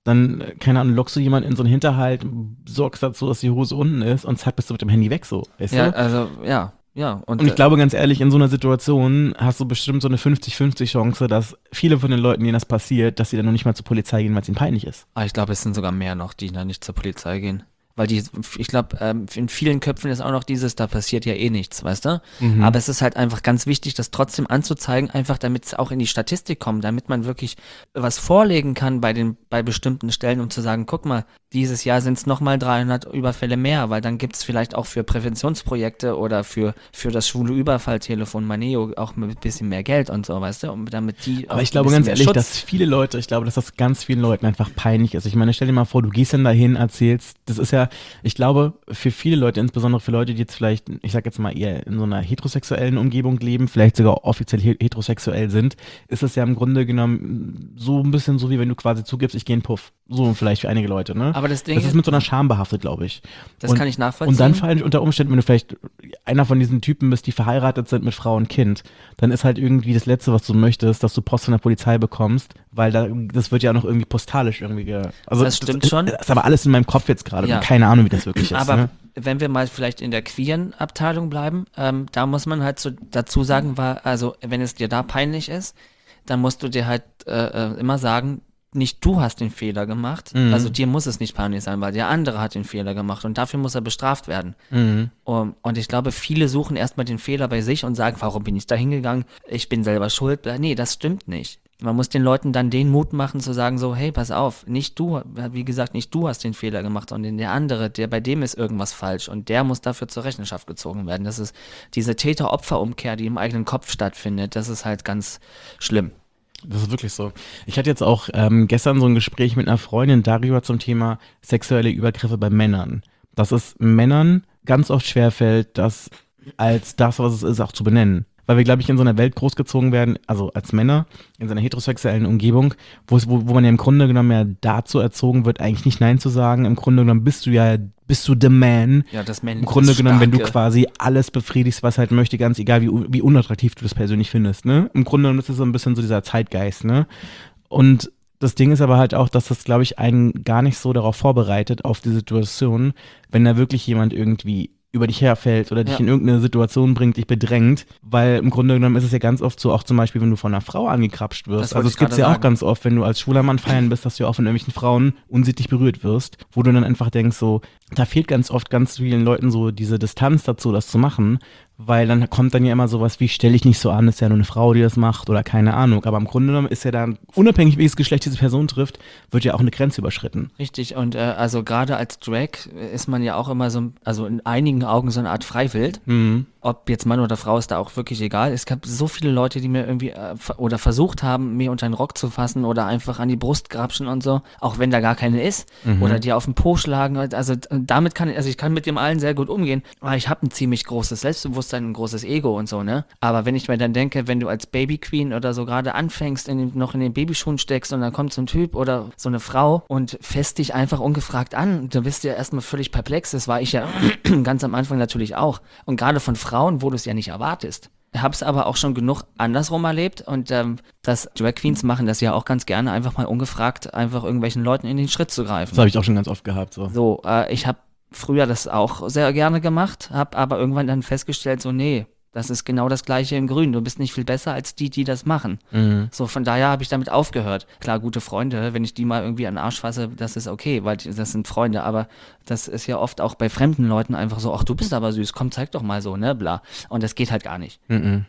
dann, äh, keine Ahnung, lockst du jemanden in so einen Hinterhalt, sorgst dazu, dass die Hose unten ist und zack, bist du mit dem Handy weg so, weißt Ja, du? also, ja, ja. Und, Und ich äh, glaube ganz ehrlich, in so einer Situation hast du bestimmt so eine fünfzig fünfzig Chance, dass viele von den Leuten, denen das passiert, dass sie dann noch nicht mal zur Polizei gehen, weil es ihnen peinlich ist. ah, ich glaube, es sind sogar mehr noch, die dann nicht zur Polizei gehen. Weil die, ich glaube, ähm, in vielen Köpfen ist auch noch dieses, da passiert ja eh nichts, weißt du? Mhm. Aber es ist halt einfach ganz wichtig, das trotzdem anzuzeigen, einfach damit es auch in die Statistik kommt, damit man wirklich was vorlegen kann bei den, bei bestimmten Stellen, um zu sagen, guck mal, dieses Jahr sind es nochmal dreihundert Überfälle mehr, weil dann gibt es vielleicht auch für Präventionsprojekte oder für, für das schwule Überfalltelefon Maneo auch ein bisschen mehr Geld und so, weißt du? Und damit die auch Aber ich ein glaube bisschen ganz mehr ehrlich, Schutz- dass viele Leute, ich glaube, dass das ganz vielen Leuten einfach peinlich ist. Ich meine, stell dir mal vor, du gehst dann dahin, erzählst, das ist ja, ich glaube, für viele Leute, insbesondere für Leute, die jetzt vielleicht, ich sag jetzt mal eher in so einer heterosexuellen Umgebung leben, vielleicht sogar offiziell he- heterosexuell sind, ist es ja im Grunde genommen so ein bisschen so, wie wenn du quasi zugibst, ich gehe in den Puff. So vielleicht für einige Leute, ne? Aber das Ding das ist ist- mit so einer Scham behaftet, glaube ich. Das und, kann ich nachvollziehen. Und dann fallen unter Umständen, wenn du vielleicht einer von diesen Typen bist, die verheiratet sind mit Frau und Kind, dann ist halt irgendwie das Letzte, was du möchtest, dass du Post von der Polizei bekommst, weil da, das wird ja noch irgendwie postalisch irgendwie ge also Das stimmt schon. Das ist aber alles in meinem Kopf jetzt gerade. Ja. Und keine Ahnung, wie das wirklich ist. Aber ne? wenn wir mal vielleicht in der queeren Abteilung bleiben, ähm, da muss man halt so dazu sagen, war, also wenn es dir da peinlich ist, dann musst du dir halt äh, äh, immer sagen, nicht du hast den Fehler gemacht, Mhm. also dir muss es nicht peinlich sein, weil der andere hat den Fehler gemacht und dafür muss er bestraft werden. Mhm. Um, und ich glaube, viele suchen erstmal den Fehler bei sich und sagen, warum bin ich da hingegangen? Ich bin selber schuld. Nee, das stimmt nicht. Man muss den Leuten dann den Mut machen zu sagen so, hey, pass auf, nicht du, wie gesagt, nicht du hast den Fehler gemacht, sondern der andere, der bei dem ist irgendwas falsch und der muss dafür zur Rechenschaft gezogen werden. Das ist diese Täter-Opfer-Umkehr, die im eigenen Kopf stattfindet, das ist halt ganz schlimm. Das ist wirklich so. Ich hatte jetzt auch ähm, gestern so ein Gespräch mit einer Freundin darüber zum Thema sexuelle Übergriffe bei Männern. Dass es Männern ganz oft schwerfällt, das als das, was es ist, auch zu benennen. Weil wir, glaube ich, in so einer Welt großgezogen werden, also als Männer, in so einer heterosexuellen Umgebung, wo, es, wo, wo man ja im Grunde genommen ja dazu erzogen wird, eigentlich nicht Nein zu sagen. Im Grunde genommen bist du ja, bist du the man. Ja, das Männliche, Im Grunde das genommen, wenn du Starke. quasi alles befriedigst, was halt möchte, ganz egal, wie, wie unattraktiv du das persönlich findest, ne? Im Grunde genommen ist es so ein bisschen so dieser Zeitgeist, ne? Und das Ding ist aber halt auch, dass das, glaube ich, einen gar nicht so darauf vorbereitet, auf die Situation, wenn da wirklich jemand irgendwie über dich herfällt oder dich Ja. in irgendeine Situation bringt, dich bedrängt, weil im Grunde genommen ist es ja ganz oft so, auch zum Beispiel, wenn du von einer Frau angekrapscht Das wirst. wollte Also ich es gibt gerade ja auch sagen. ganz oft, wenn du als schwuler Mann feiern bist, dass du ja auch von irgendwelchen Frauen unsittlich berührt wirst, wo du dann einfach denkst so, da fehlt ganz oft ganz vielen Leuten so diese Distanz dazu, das zu machen, weil dann kommt dann ja immer sowas wie, stell dich nicht so an, ist ja nur eine Frau, die das macht oder keine Ahnung, aber im Grunde genommen ist ja dann, unabhängig welches Geschlecht diese Person trifft, wird ja auch eine Grenze überschritten. Richtig, und äh, also gerade als Drag ist man ja auch immer so, also in einigen Augen so eine Art Freiwild. Mhm. Ob jetzt Mann oder Frau, ist da auch wirklich egal. Es gab so viele Leute, die mir irgendwie äh, ver- oder versucht haben, mir unter den Rock zu fassen oder einfach an die Brust grapschen und so, auch wenn da gar keine ist. Oder die auf den Po schlagen. Also d- damit kann ich, also ich kann mit dem allen sehr gut umgehen, weil ich habe ein ziemlich großes Selbstbewusstsein, ein großes Ego und so, ne? Aber wenn ich mir dann denke, wenn du als Baby Queen oder so gerade anfängst, in den, noch in den Babyschuhen steckst und dann kommt so ein Typ oder so eine Frau und fässt dich einfach ungefragt an, da bist du ja erstmal völlig perplex. Das war ich ja ganz am Anfang natürlich auch. Und gerade von Frauen, wo du es ja nicht erwartest. Ich habe es aber auch schon genug andersrum erlebt und ähm, das Drag Queens machen das ja auch ganz gerne, einfach mal ungefragt einfach irgendwelchen Leuten in den Schritt zu greifen. Das habe ich auch schon ganz oft gehabt. So. So, äh, ich habe früher das auch sehr gerne gemacht, habe aber irgendwann dann festgestellt, so nee, das ist genau das Gleiche in Grün. Du bist nicht viel besser als die, die das machen. Mhm. So, von daher habe ich damit aufgehört. Klar, gute Freunde, wenn ich die mal irgendwie an den Arsch fasse, das ist okay, weil die, das sind Freunde, aber das ist ja oft auch bei fremden Leuten einfach so, ach, du bist aber süß, komm, zeig doch mal so, ne, bla. Und das geht halt gar nicht. Mhm.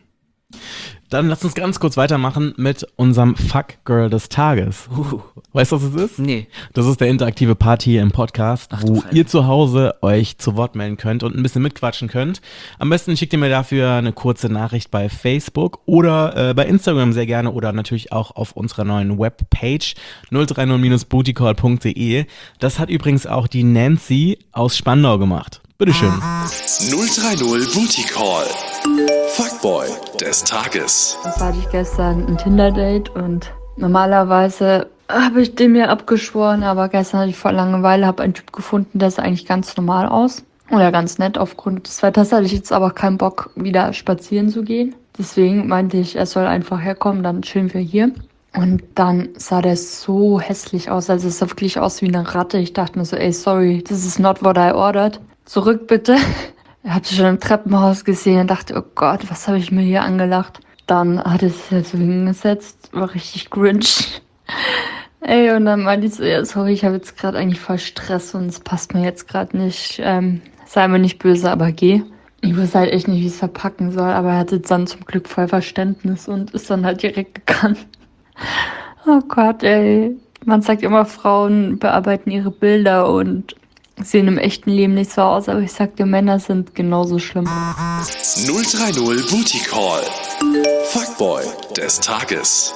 Dann lass uns ganz kurz weitermachen mit unserem Fuck Girl des Tages. Uh, Weißt du, was es ist? nee. Das ist der interaktive Part hier im Podcast, Ach du wo Scheiße. ihr zu Hause euch zu Wort melden könnt und ein bisschen mitquatschen könnt. Am besten schickt ihr mir dafür eine kurze Nachricht bei Facebook oder äh, bei Instagram sehr gerne oder natürlich auch auf unserer neuen Webpage null drei null Bindestrich bootycall punkt de. Das hat übrigens auch die Nancy aus Spandau gemacht. Bitteschön. null drei null Booty Call. Fuckboy des Tages. Das hatte ich gestern ein Tinder-Date und normalerweise habe ich dem ja abgeschworen, aber gestern hatte ich vor Langeweile, habe einen Typ gefunden, der sah eigentlich ganz normal aus oder ganz nett. Aufgrund des Wetters hatte ich jetzt aber keinen Bock, wieder spazieren zu gehen. Deswegen meinte ich, er soll einfach herkommen, dann chillen wir hier. Und dann sah der so hässlich aus, also es sah wirklich aus wie eine Ratte. Ich dachte mir so, ey, sorry, this is not what I ordered. Zurück bitte. Ich habe sie schon im Treppenhaus gesehen und dachte, oh Gott, was habe ich mir hier angelacht. Dann hat es sich halt so hingesetzt, war richtig cringe. Ey, und dann meinte ich so, ja, sorry, ich habe jetzt gerade eigentlich voll Stress und es passt mir jetzt gerade nicht. Ähm, sei mir nicht böse, aber geh. Ich wusste halt echt nicht, wie ich es verpacken soll, aber er hatte dann zum Glück voll Verständnis und ist dann halt direkt gegangen. Oh Gott, ey. Man sagt immer, Frauen bearbeiten ihre Bilder und sehen im echten Leben nicht so aus, aber ich sag dir, Männer sind genauso schlimm. null drei null Booty Call. Fuckboy des Tages.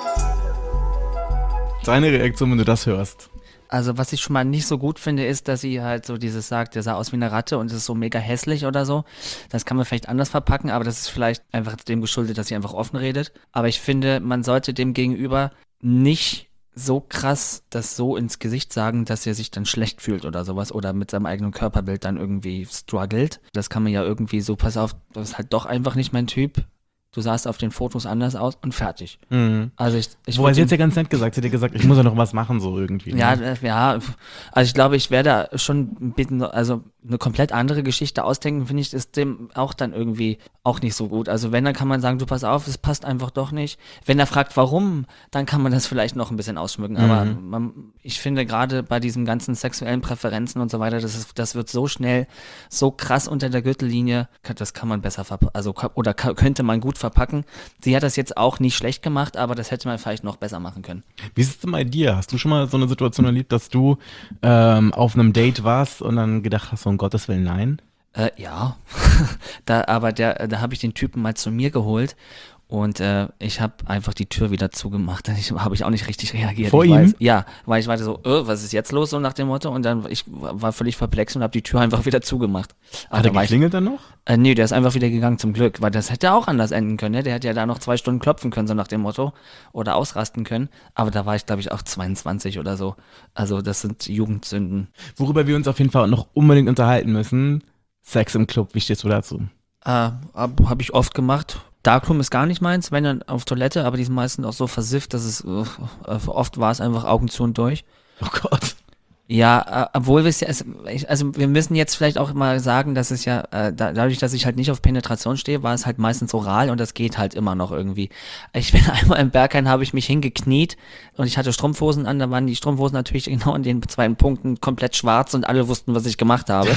Deine Reaktion, wenn du das hörst? Also was ich schon mal nicht so gut finde, ist, dass sie halt so dieses sagt, der sah aus wie eine Ratte und ist so mega hässlich oder so. Das kann man vielleicht anders verpacken, aber das ist vielleicht einfach dem geschuldet, dass sie einfach offen redet. Aber ich finde, man sollte dem Gegenüber nicht so krass das so ins Gesicht sagen, dass er sich dann schlecht fühlt oder sowas oder mit seinem eigenen Körperbild dann irgendwie struggelt. Das kann man ja irgendwie so, pass auf, das ist halt doch einfach nicht mein Typ. Du sahst auf den Fotos anders aus und fertig. Mhm. Also ich, ich Wobei sie jetzt ja ganz nett gesagt, sie hat ja gesagt, ich muss ja noch was machen, so irgendwie. Ne? Ja, äh, ja, also ich glaube, ich werde da schon bitten, also eine komplett andere Geschichte ausdenken, finde ich, ist dem auch dann irgendwie auch nicht so gut. Also wenn, dann kann man sagen, du pass auf, es passt einfach doch nicht. Wenn er fragt, warum, dann kann man das vielleicht noch ein bisschen ausschmücken. Aber Mhm. man, ich finde gerade bei diesen ganzen sexuellen Präferenzen und so weiter, das, ist, das wird so schnell, so krass unter der Gürtellinie, das kann man besser verpacken, also oder ka- könnte man gut verpacken. Sie hat das jetzt auch nicht schlecht gemacht, aber das hätte man vielleicht noch besser machen können. Wie ist es denn bei dir? Hast du schon mal so eine Situation erlebt, dass du ähm, auf einem Date warst und dann gedacht hast, um Gottes Willen, nein? Äh, ja, da, aber der, da habe ich den Typen mal zu mir geholt und äh, ich habe einfach die Tür wieder zugemacht. Ich habe ich auch nicht richtig reagiert. Vor ich ihm? Weiß, ja, weil ich war so, äh, was ist jetzt los, so nach dem Motto. Und dann ich war völlig perplex und habe die Tür einfach wieder zugemacht. Aber Hat er da war ich, geklingelt dann noch? äh, nee, der ist einfach wieder gegangen, zum Glück, weil das hätte auch anders enden können. Ne? Der hätte ja da noch zwei Stunden klopfen können, so nach dem Motto, oder ausrasten können. Aber da war ich, glaube ich, auch zweiundzwanzig oder so. Also das sind Jugendsünden. Worüber wir uns auf jeden Fall noch unbedingt unterhalten müssen, Sex im Club, wie stehst du dazu? Äh, habe hab ich oft gemacht. Darkroom ist gar nicht meins, wenn dann auf Toilette, aber die sind meistens auch so versifft, dass es, uh, uh, oft war es einfach Augen zu und durch. Oh Gott. Ja, äh, obwohl wir es ja, es- ich- also wir müssen jetzt vielleicht auch mal sagen, dass es ja, äh, da, dadurch, dass ich halt nicht auf Penetration stehe, war es halt meistens oral und das geht halt immer noch irgendwie. Ich bin einmal im Berghain, habe ich mich hingekniet und ich hatte Strumpfhosen an, da waren die Strumpfhosen natürlich genau in den zwei Punkten komplett schwarz und alle wussten, was ich gemacht habe.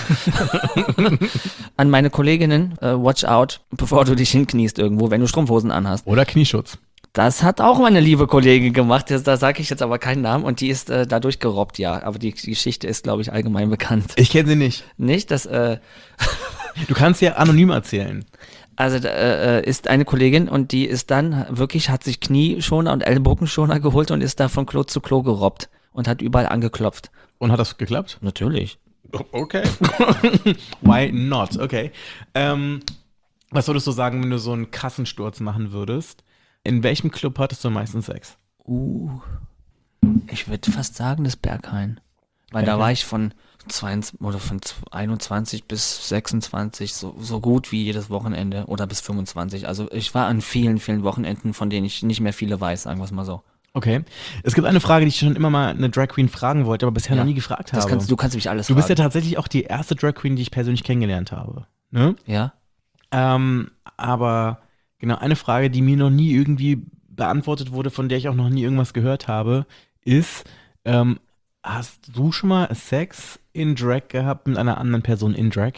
An meine Kolleginnen, äh, watch out, bevor du dich hinkniest irgendwo, wenn du Strumpfhosen anhast. Oder Knieschutz. Das hat auch meine liebe Kollegin gemacht, das, da sage ich jetzt aber keinen Namen und die ist äh, dadurch gerobbt, ja. Aber die, die Geschichte ist, glaube ich, allgemein bekannt. Ich kenne sie nicht. Nicht, dass, äh, Du kannst ja anonym erzählen. also äh, ist eine Kollegin und die ist dann wirklich, hat sich Knieschoner und Ellenbogenschoner geholt und ist da von Klo zu Klo gerobbt und hat überall angeklopft. Und hat das geklappt? Natürlich. Okay. Why not? Okay. Ähm, was würdest du sagen, wenn du so einen Kassensturz machen würdest? In welchem Club hattest du am meisten Sex? Uh, ich würde fast sagen, das Berghain. Weil da Berghain? war ich von zweiundzwanzig oder von einundzwanzig bis sechsundzwanzig so, so gut wie jedes Wochenende oder bis fünfundzwanzig. Also ich war an vielen, vielen Wochenenden, von denen ich nicht mehr viele weiß, sagen wir es mal so. Okay. Es gibt eine Frage, die ich schon immer mal eine Drag Queen fragen wollte, aber bisher Ja, noch nie gefragt Das habe. kannst, du kannst mich alles du bist ja fragen. tatsächlich auch die erste Drag Queen, die ich persönlich kennengelernt habe. Ne? Ja? Ähm, aber genau, eine Frage, die mir noch nie irgendwie beantwortet wurde, von der ich auch noch nie irgendwas gehört habe, ist, ähm, hast du schon mal Sex in Drag gehabt mit einer anderen Person in Drag?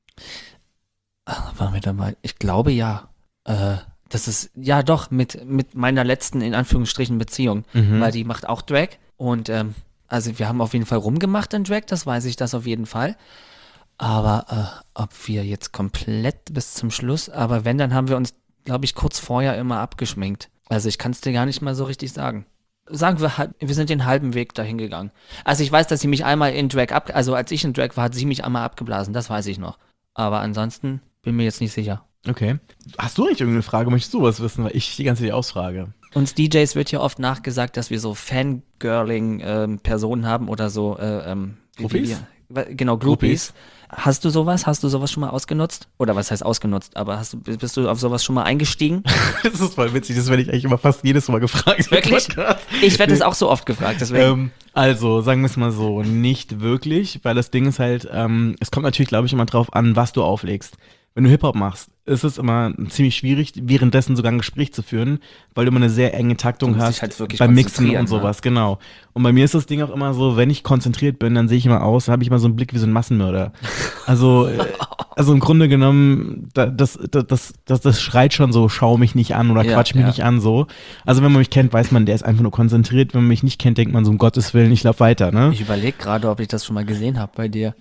Ach, waren wir dabei? Ich glaube ja. Äh, das ist, ja doch, mit, mit meiner letzten, in Anführungsstrichen, Beziehung. Mhm. Weil die macht auch Drag. Und ähm, also wir haben auf jeden Fall rumgemacht in Drag, das weiß ich, das auf jeden Fall. Aber äh, ob wir jetzt komplett bis zum Schluss, aber wenn, dann haben wir uns, glaube ich, kurz vorher immer abgeschminkt. Also ich kann es dir gar nicht mal so richtig sagen. Sagen wir, halb- wir sind den halben Weg dahin gegangen. Also ich weiß, dass sie mich einmal in Drag ab, also als ich in Drag war, hat sie mich einmal abgeblasen, das weiß ich noch. Aber ansonsten bin mir jetzt nicht sicher. Okay. Hast du eigentlich irgendeine Frage? Möchtest du was wissen, weil ich die ganze Zeit ausfrage? Uns D Js wird ja oft nachgesagt, dass wir so Fangirling-Personen haben oder so äh, ähm, wie- wie Profis? wir- Genau, Groupies. Hast du sowas? Hast du sowas schon mal ausgenutzt? Oder was heißt ausgenutzt? Aber hast du, bist du auf sowas schon mal eingestiegen? Das ist voll witzig, das werde ich eigentlich immer fast jedes Mal gefragt. Wirklich? Ich werde das auch so oft gefragt, deswegen. Ähm, also, sagen wir es mal so, nicht wirklich, weil das Ding ist halt, ähm, es kommt natürlich, glaube ich, immer drauf an, was du auflegst. Wenn du Hip-Hop machst, ist es immer ziemlich schwierig, währenddessen sogar ein Gespräch zu führen, weil du immer eine sehr enge Taktung hast halt beim Mixen und ne? sowas, genau. Und bei mir ist das Ding auch immer so, wenn ich konzentriert bin, dann sehe ich immer aus, habe ich immer so einen Blick wie so ein Massenmörder. Also, äh, also im Grunde genommen, da, das, das, das, das, das schreit schon so, schau mich nicht an oder Ja, quatsch mich ja. nicht an, so. Also wenn man mich kennt, weiß man, der ist einfach nur konzentriert. Wenn man mich nicht kennt, denkt man so, um Gottes Willen, ich lauf weiter, ne? Ich überlege gerade, ob ich das schon mal gesehen habe bei dir.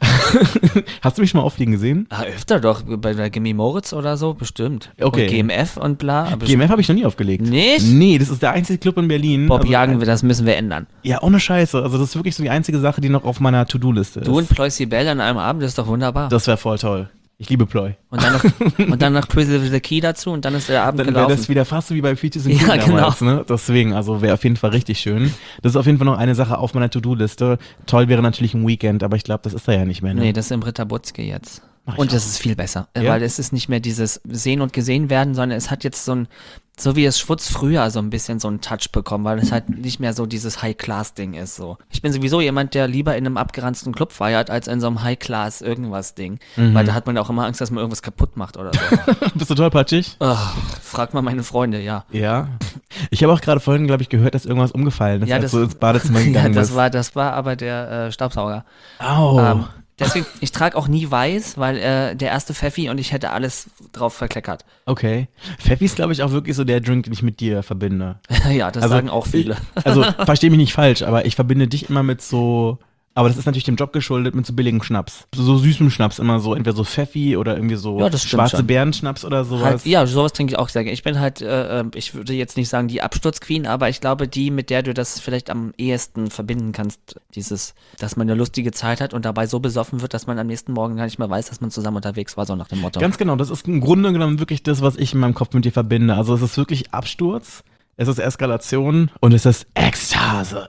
Hast du mich schon mal aufliegen gesehen? Ah, öfter doch, bei der Gimme Moritz oder so, bestimmt. Okay. Und G M F und bla. aber G M F habe ich noch nie aufgelegt. Nicht? Nee, das ist der einzige Club in Berlin. Bob also, jagen wir, das müssen wir ändern. Ja, ohne Scheiße. Also das ist wirklich so die einzige Sache, die noch auf meiner To-Do-Liste ist. Du und Ploy Sibel an einem Abend, das ist doch wunderbar. Das wäre voll toll. Ich liebe Ploy. Und dann noch, und dann noch Twizzle the Key dazu und dann ist der Abend Dann wäre gelaufen. das wieder fast so wie bei Features in Ja, Queen damals, ne? Deswegen, also wäre auf jeden Fall richtig schön. Das ist auf jeden Fall noch eine Sache auf meiner To-Do-Liste. Toll wäre natürlich ein Weekend, aber ich glaube, das ist da ja nicht mehr, ne? Nee, das ist im Ritter Butzke jetzt. Mach ich Und das auch. ist viel besser, äh, Ja? weil es ist nicht mehr dieses Sehen und Gesehen werden, sondern es hat jetzt so ein, so wie es Schwutz früher so ein bisschen so einen Touch bekommen, weil es halt nicht mehr so dieses High-Class-Ding ist so. Ich bin sowieso jemand, der lieber in einem abgeranzten Club feiert, als in so einem High-Class-Irgendwas-Ding, Mhm. weil da hat man auch immer Angst, dass man irgendwas kaputt macht oder so. Bist du tollpatschig? Ach, frag mal meine Freunde, ja. Ja. Ich habe auch gerade vorhin, glaube ich, gehört, dass irgendwas umgefallen ist, Ja, als das- du ins Badezimmer Ja, gegangen das bist. war, das war aber der äh, Staubsauger. Au. Ähm, deswegen, ich trage auch nie weiß, weil äh, der erste Pfeffi und ich hätte alles drauf verkleckert. Okay. Pfeffi ist, glaube ich, auch wirklich so der Drink, den ich mit dir verbinde. Ja, das sagen auch viele. Ich, also, versteh mich nicht falsch, aber ich verbinde dich immer mit so, aber das ist natürlich dem Job geschuldet, mit so billigem Schnaps. So, so süßem Schnaps, immer so, entweder so Pfeffi oder irgendwie so Ja, das stimmt schwarze schon. Beerenschnaps oder sowas. Halt, ja, sowas trinke ich auch sehr gerne. Ich bin halt, äh, äh, ich würde jetzt nicht sagen die Absturzqueen, aber ich glaube die, mit der du das vielleicht am ehesten verbinden kannst. Dieses, dass man eine lustige Zeit hat und dabei so besoffen wird, dass man am nächsten Morgen gar nicht mehr weiß, dass man zusammen unterwegs war, so nach dem Motto. Ganz genau, das ist im Grunde genommen wirklich das, was ich in meinem Kopf mit dir verbinde. Also es ist wirklich Absturz, es ist Eskalation und es ist Ekstase.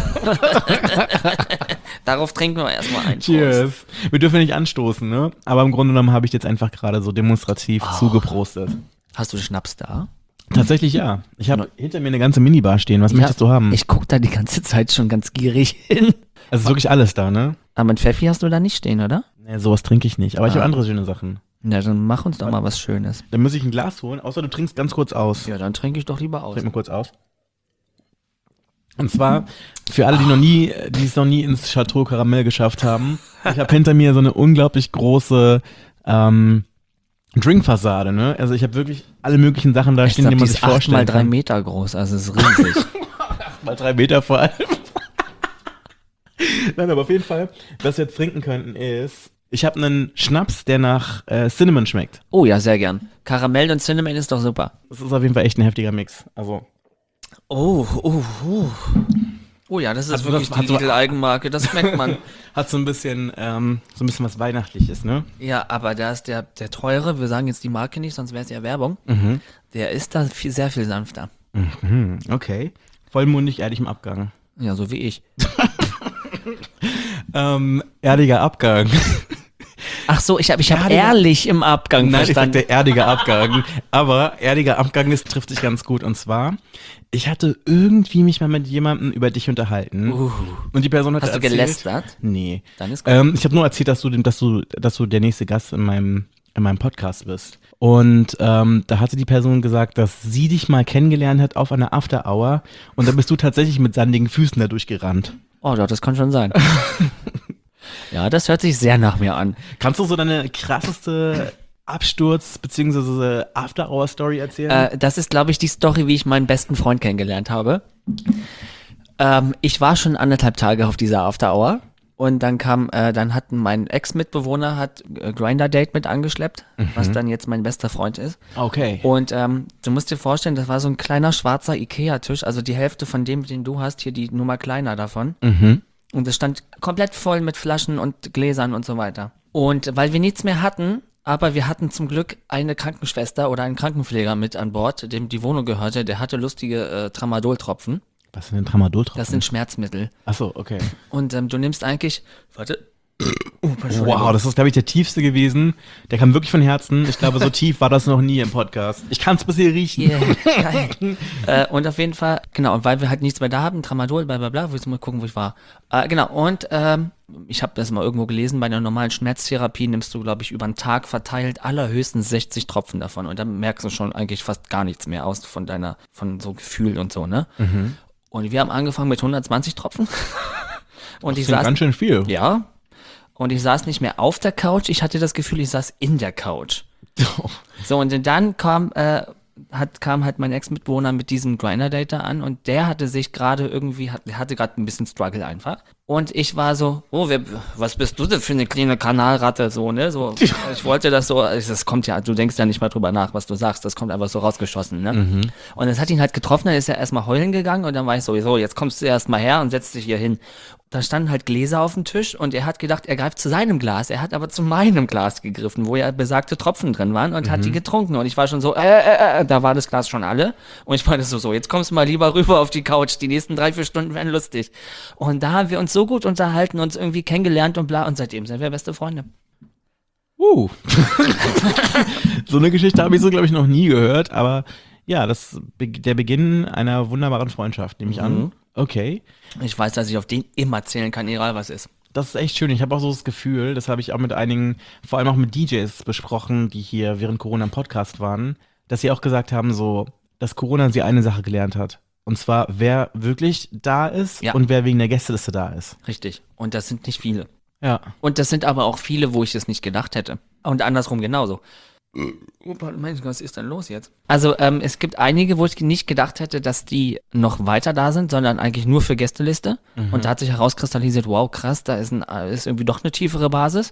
Darauf trinken wir erstmal ein. Prost. Cheers. Wir dürfen nicht anstoßen, ne? Aber im Grunde genommen habe ich jetzt einfach gerade so demonstrativ Oh. zugeprostet. Hast du Schnaps da? Tatsächlich ja. Ich habe hinter mir eine ganze Minibar stehen. Was möchtest du haben? Ich gucke da die ganze Zeit schon ganz gierig hin. Es ist wirklich alles da, ne? Aber ein Pfeffi hast du da nicht stehen, oder? Nee, sowas trinke ich nicht. Aber ich habe Ah. andere schöne Sachen. Na, dann mach uns doch mal was Schönes. Dann muss ich ein Glas holen, außer du trinkst ganz kurz aus. Ja, dann trinke ich doch lieber aus. Trink mal kurz aus. Und zwar, für alle, die noch nie, die es noch nie ins Chateau Caramel geschafft haben, ich habe hinter mir so eine unglaublich große ähm, Drinkfassade, ne? Also ich habe wirklich alle möglichen Sachen da Ich stehen, glaube, die die man ist sich acht mal vorstellen drei kann. Meter groß, also es ist riesig. Mal drei Meter vor allem. Nein, aber auf jeden Fall, was wir jetzt trinken könnten ist, ich habe einen Schnaps, der nach äh, Cinnamon schmeckt. Oh ja, sehr gern. Karamell und Cinnamon ist doch super. Das ist auf jeden Fall echt ein heftiger Mix. Also Oh, oh, oh. Oh ja, das ist Also wirklich das die hat so- Lidl-Eigenmarke, das schmeckt man. hat so ein bisschen, ähm, so ein bisschen was Weihnachtliches, ne? Ja, aber da ist der, der teure, wir sagen jetzt die Marke nicht, sonst wäre es ja Werbung, Mhm. der ist da viel, sehr viel sanfter. Mhm. Okay. Vollmundig, ehrlich im Abgang. Ja, so wie ich. Ähm, erdiger Abgang. Ach so, ich habe ich hab Erdiger- ehrlich im Abgang Nein, ich verstanden. sagte erdiger Abgang. Aber erdiger Abgang ist, trifft sich ganz gut. Und zwar, ich hatte irgendwie mich mal mit jemandem über dich unterhalten. Uh. Und die Person hat Hast du erzählt, gelästert? Nee. Dann ist gut. Ähm, ich habe nur erzählt, dass du, dem- dass du, dass du der nächste Gast in meinem, in meinem Podcast bist. Und ähm, da hatte die Person gesagt, dass sie dich mal kennengelernt hat auf einer After Hour. Und da bist du tatsächlich mit sandigen Füßen da durchgerannt. Oh, doch, das kann schon sein. Ja, das hört sich sehr nach mir an. Kannst du so deine krasseste Absturz- bzw. After-Hour-Story erzählen? Äh, das ist, glaube ich, die Story, wie ich meinen besten Freund kennengelernt habe. Ähm, ich war schon anderthalb Tage auf dieser After Hour und dann kam, äh, dann hat mein Ex-Mitbewohner hat äh, Grindr-Date mit angeschleppt, was dann jetzt mein bester Freund ist. Okay. Und ähm, du musst dir vorstellen, das war so ein kleiner schwarzer Ikea-Tisch, also die Hälfte von dem, den du hast, hier die Nummer kleiner davon. Mhm. Und es stand komplett voll mit Flaschen und Gläsern und so weiter. Und weil wir nichts mehr hatten, aber wir hatten zum Glück eine Krankenschwester oder einen Krankenpfleger mit an Bord, dem die Wohnung gehörte, der hatte lustige äh, Tramadol-Tropfen. Was sind denn Tramadol-Tropfen? Das sind Schmerzmittel. Achso, okay. Und ähm, du nimmst eigentlich, warte, Oh, wow, das ist, glaube ich, der tiefste gewesen. Der kam wirklich von Herzen. Ich glaube, so tief war das noch nie im Podcast. Ich kann es bis hier riechen. Yeah, geil. äh, und auf jeden Fall, genau, und weil wir halt nichts mehr da haben, Tramadol, bla bla bla, willst du mal gucken, wo ich war. Äh, genau, und ähm, ich habe das mal irgendwo gelesen, bei einer normalen Schmerztherapie nimmst du, glaube ich, über einen Tag verteilt allerhöchstens sechzig Tropfen davon. Und dann merkst du schon eigentlich fast gar nichts mehr aus von deiner, von so Gefühl und so, ne? Mhm. Und wir haben angefangen mit hundertzwanzig Tropfen. Und das ich saß, ganz schön viel. Ja. Und ich saß nicht mehr auf der Couch, ich hatte das Gefühl, ich saß in der Couch. Oh. So, und dann kam, äh, hat, kam halt mein Ex-Mitbewohner mit diesem Grindr-Date da an und der hatte sich gerade irgendwie, hat, hatte gerade ein bisschen Struggle einfach. Und ich war so, oh, wer, was bist du denn für eine kleine Kanalratte, so, ne, so, ich wollte das so, das kommt ja, du denkst ja nicht mal drüber nach, was du sagst, das kommt einfach so rausgeschossen, ne. Mhm. Und das hat ihn halt getroffen, dann ist er erstmal heulen gegangen und dann war ich so, so, jetzt kommst du erstmal her und setzt dich hier hin. Da standen halt Gläser auf dem Tisch und er hat gedacht, er greift zu seinem Glas. Er hat aber zu meinem Glas gegriffen, wo ja besagte Tropfen drin waren und mhm. hat die getrunken. Und ich war schon so, äh, äh, äh, da war das Glas schon alle. Und ich meinte so, so, jetzt kommst du mal lieber rüber auf die Couch. Die nächsten drei, vier Stunden werden lustig. Und da haben wir uns so gut unterhalten, uns irgendwie kennengelernt und bla. Und seitdem sind wir beste Freunde. Uh. So eine Geschichte habe ich so, glaube ich, noch nie gehört. Aber ja, das ist der Beginn einer wunderbaren Freundschaft, nehme ich mhm. an. Okay. Ich weiß, dass ich auf den immer zählen kann, egal was ist. Das ist echt schön. Ich habe auch so das Gefühl, das habe ich auch mit einigen, vor allem auch mit D Js besprochen, die hier während Corona im Podcast waren, dass sie auch gesagt haben, so, dass Corona sie eine Sache gelernt hat. Und zwar, wer wirklich da ist ja. und wer wegen der Gästeliste da ist. Richtig. Und das sind nicht viele. Ja. Und das sind aber auch viele, wo ich es nicht gedacht hätte. Und andersrum genauso. Oh, Mensch, was ist denn los jetzt? Also ähm, es gibt einige, wo ich nicht gedacht hätte, dass die noch weiter da sind, sondern eigentlich nur für Gästeliste. Mhm. Und da hat sich herauskristallisiert, wow, krass, da ist, ein, ist irgendwie doch eine tiefere Basis.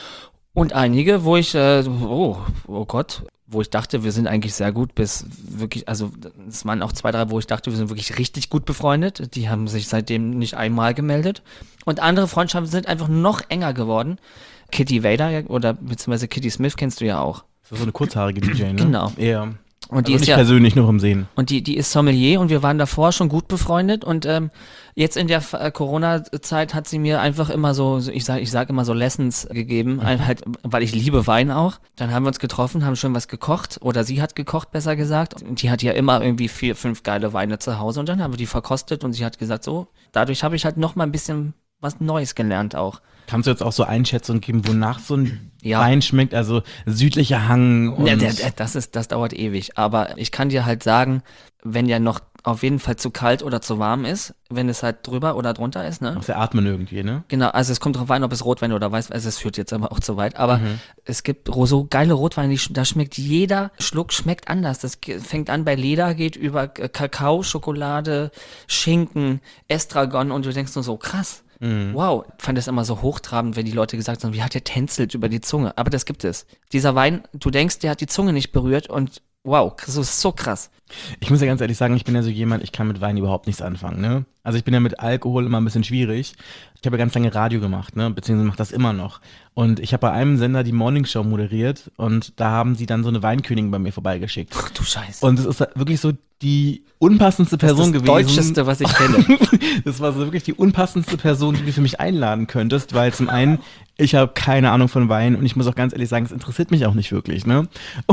Und einige, wo ich, äh, oh, oh Gott, wo ich dachte, wir sind eigentlich sehr gut bis wirklich, also es waren auch zwei, drei, wo ich dachte, wir sind wirklich richtig gut befreundet. Die haben sich seitdem nicht einmal gemeldet. Und andere Freundschaften sind einfach noch enger geworden. Kitty Vader oder beziehungsweise Kitty Smith kennst du ja auch. Das ist so eine kurzhaarige D J, ne? Genau. Ja. Und die also ist nicht ja persönlich, nur im Sehen. Und die, die ist Sommelier und wir waren davor schon gut befreundet und ähm, jetzt in der äh, Corona-Zeit hat sie mir einfach immer so, so ich sag, ich sag immer so Lessons gegeben, mhm. halt, weil ich liebe Wein auch. Dann haben wir uns getroffen, haben schon was gekocht oder sie hat gekocht, besser gesagt. Und die hat ja immer irgendwie vier, fünf geile Weine zu Hause und dann haben wir die verkostet und sie hat gesagt, so, dadurch habe ich halt noch mal ein bisschen was Neues gelernt auch. Kannst du jetzt auch so Einschätzungen geben, wonach so ein ja. Wein schmeckt? Also südlicher Hang und... Ja, der, der, das, ist, das dauert ewig. Aber ich kann dir halt sagen, wenn ja noch auf jeden Fall zu kalt oder zu warm ist, wenn es halt drüber oder drunter ist, ne? Muss ja atmen irgendwie, ne? Genau, also es kommt drauf an, ob es Rotwein oder Weißwein, also es führt jetzt aber auch zu weit, aber mhm. es gibt so geile Rotweine, die, da schmeckt jeder Schluck schmeckt anders. Das fängt an bei Leder, geht über Kakao, Schokolade, Schinken, Estragon und du denkst nur so, krass. Mhm. Wow, ich fand das immer so hochtrabend, wenn die Leute gesagt haben, wie hat der tänzelt über die Zunge. Aber das gibt es. Dieser Wein, du denkst, der hat die Zunge nicht berührt und wow, das ist so krass. Ich muss ja ganz ehrlich sagen, ich bin ja so jemand, ich kann mit Wein überhaupt nichts anfangen, ne? Also ich bin ja mit Alkohol immer ein bisschen schwierig. Ich habe ja ganz lange Radio gemacht, ne? Beziehungsweise mache das immer noch. Und ich habe bei einem Sender die Morningshow moderiert und da haben sie dann so eine Weinkönigin bei mir vorbeigeschickt. Ach du Scheiße. Und es ist wirklich so die unpassendste Person gewesen. Das ist das Deutscheste, was ich kenne. Das war so wirklich die unpassendste Person, die du für mich einladen könntest, weil zum einen, ich habe keine Ahnung von Wein und ich muss auch ganz ehrlich sagen, es interessiert mich auch nicht wirklich, ne?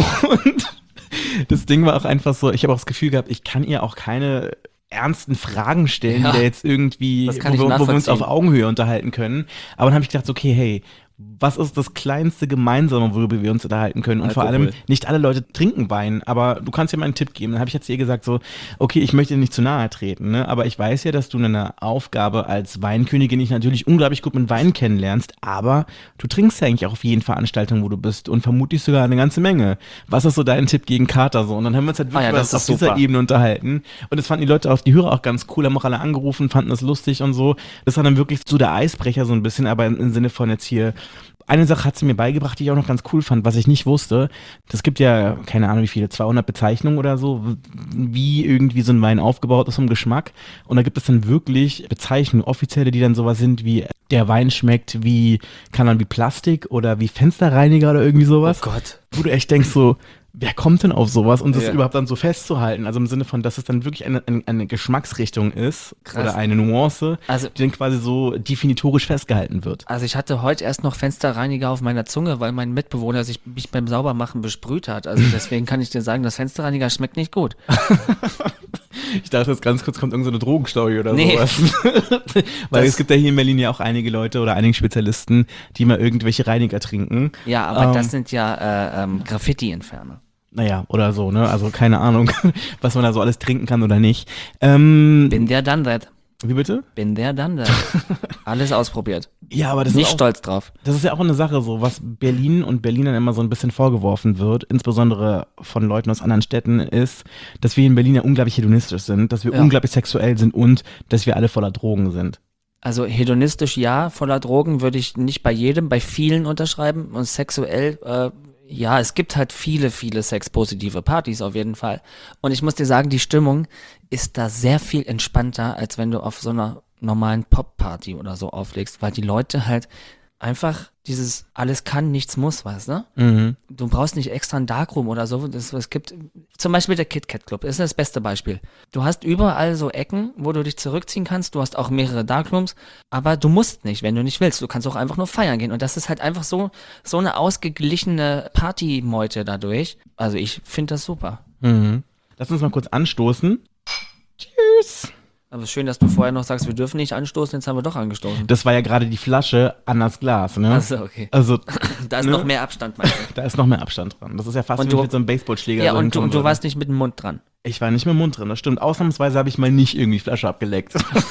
Und das Ding war auch einfach so, ich habe auch das Gefühl gehabt, ich kann ihr auch keine ernsten Fragen stellen, ja, der jetzt irgendwie, wo wir, wo wir uns auf Augenhöhe unterhalten können. Aber dann habe ich gedacht, okay, hey, was ist das kleinste Gemeinsame, worüber wir uns unterhalten können? Und Alkohol. Vor allem, nicht alle Leute trinken Wein, aber du kannst ja mal einen Tipp geben. Dann habe ich jetzt ihr gesagt so, okay, ich möchte dir nicht zu nahe treten, ne? Aber ich weiß ja, dass du eine Aufgabe als Weinkönigin dich natürlich unglaublich gut mit Wein kennenlernst, aber du trinkst ja eigentlich auch auf jeden Veranstaltung, wo du bist und vermutlich sogar eine ganze Menge. Was ist so dein Tipp gegen Kater so? Und dann haben wir uns halt wirklich ah ja, auf dieser super. Ebene unterhalten und das fanden die Leute, auch die Hörer auch ganz cool, haben auch alle angerufen, fanden das lustig und so. Das war dann wirklich so der Eisbrecher so ein bisschen, aber im Sinne von jetzt hier, eine Sache hat sie mir beigebracht, die ich auch noch ganz cool fand, was ich nicht wusste. Das gibt ja, keine Ahnung wie viele, zweihundert Bezeichnungen oder so, wie irgendwie so ein Wein aufgebaut ist vom Geschmack. Und da gibt es dann wirklich Bezeichnungen, offizielle, die dann sowas sind wie, der Wein schmeckt wie, kann man wie Plastik oder wie Fensterreiniger oder irgendwie sowas. Oh Gott. Wo du echt denkst so, wer kommt denn auf sowas und das Ja. überhaupt dann so festzuhalten? Also im Sinne von, dass es dann wirklich eine, eine, eine Geschmacksrichtung ist Krass. oder eine Nuance, Also- die dann quasi so definitorisch festgehalten wird. Also ich hatte heute erst noch Fensterreiniger auf meiner Zunge, weil mein Mitbewohner sich mich beim Saubermachen besprüht hat. Also deswegen kann ich dir sagen, das Fensterreiniger schmeckt nicht gut. Ich dachte jetzt ganz kurz kommt irgendeine so Drogenstory oder Nee. sowas. Weil Das- es gibt ja hier in Berlin ja auch einige Leute oder einige Spezialisten, die mal irgendwelche Reiniger trinken. Ja, aber Ähm. das sind ja äh, ähm, Graffiti-Entferner. Naja, oder so, ne? Also keine Ahnung, was man da so alles trinken kann oder nicht. Ähm, Bin der done that. wie bitte? Bin der done that. Alles ausprobiert. Ja, aber das Nicht ist auch, stolz drauf. das ist ja auch eine Sache so, was Berlin und Berlinern immer so ein bisschen vorgeworfen wird, insbesondere von Leuten aus anderen Städten, ist, dass wir in Berlin ja unglaublich hedonistisch sind, dass wir Ja. unglaublich sexuell sind und dass wir alle voller Drogen sind. Also hedonistisch ja, voller Drogen würde ich nicht bei jedem, bei vielen unterschreiben. Und sexuell, äh, ja, es gibt halt viele, viele sexpositive Partys auf jeden Fall. Und ich muss dir sagen, die Stimmung ist da sehr viel entspannter, als wenn du auf so einer normalen Pop-Party oder so auflegst, weil die Leute halt einfach dieses alles kann, nichts muss, weißt du? Mhm. Du brauchst nicht extra einen Darkroom oder so. Das, es gibt zum Beispiel der KitKat Club, ist das beste Beispiel. Du hast überall so Ecken, wo du dich zurückziehen kannst. Du hast auch mehrere Darkrooms, aber du musst nicht, wenn du nicht willst. Du kannst auch einfach nur feiern gehen. Und das ist halt einfach so, so eine ausgeglichene Partymeute dadurch. Also ich finde das super. Mhm. Lass uns mal kurz anstoßen. Cheers! Aber schön, dass du vorher noch sagst, wir dürfen nicht anstoßen, jetzt haben wir doch angestoßen. Das war ja gerade die Flasche an das Glas, ne? Achso, okay. Also, Da ist ne? noch mehr Abstand, meinst du? da ist noch mehr Abstand dran. Das ist ja fast Und wie du- mit so einem Baseballschläger. Ja, so und du, hinkommen und du würde. warst nicht mit dem Mund dran. Ich war nicht mit dem Mund drin, das stimmt. Ausnahmsweise habe ich mal nicht irgendwie die Flasche abgeleckt.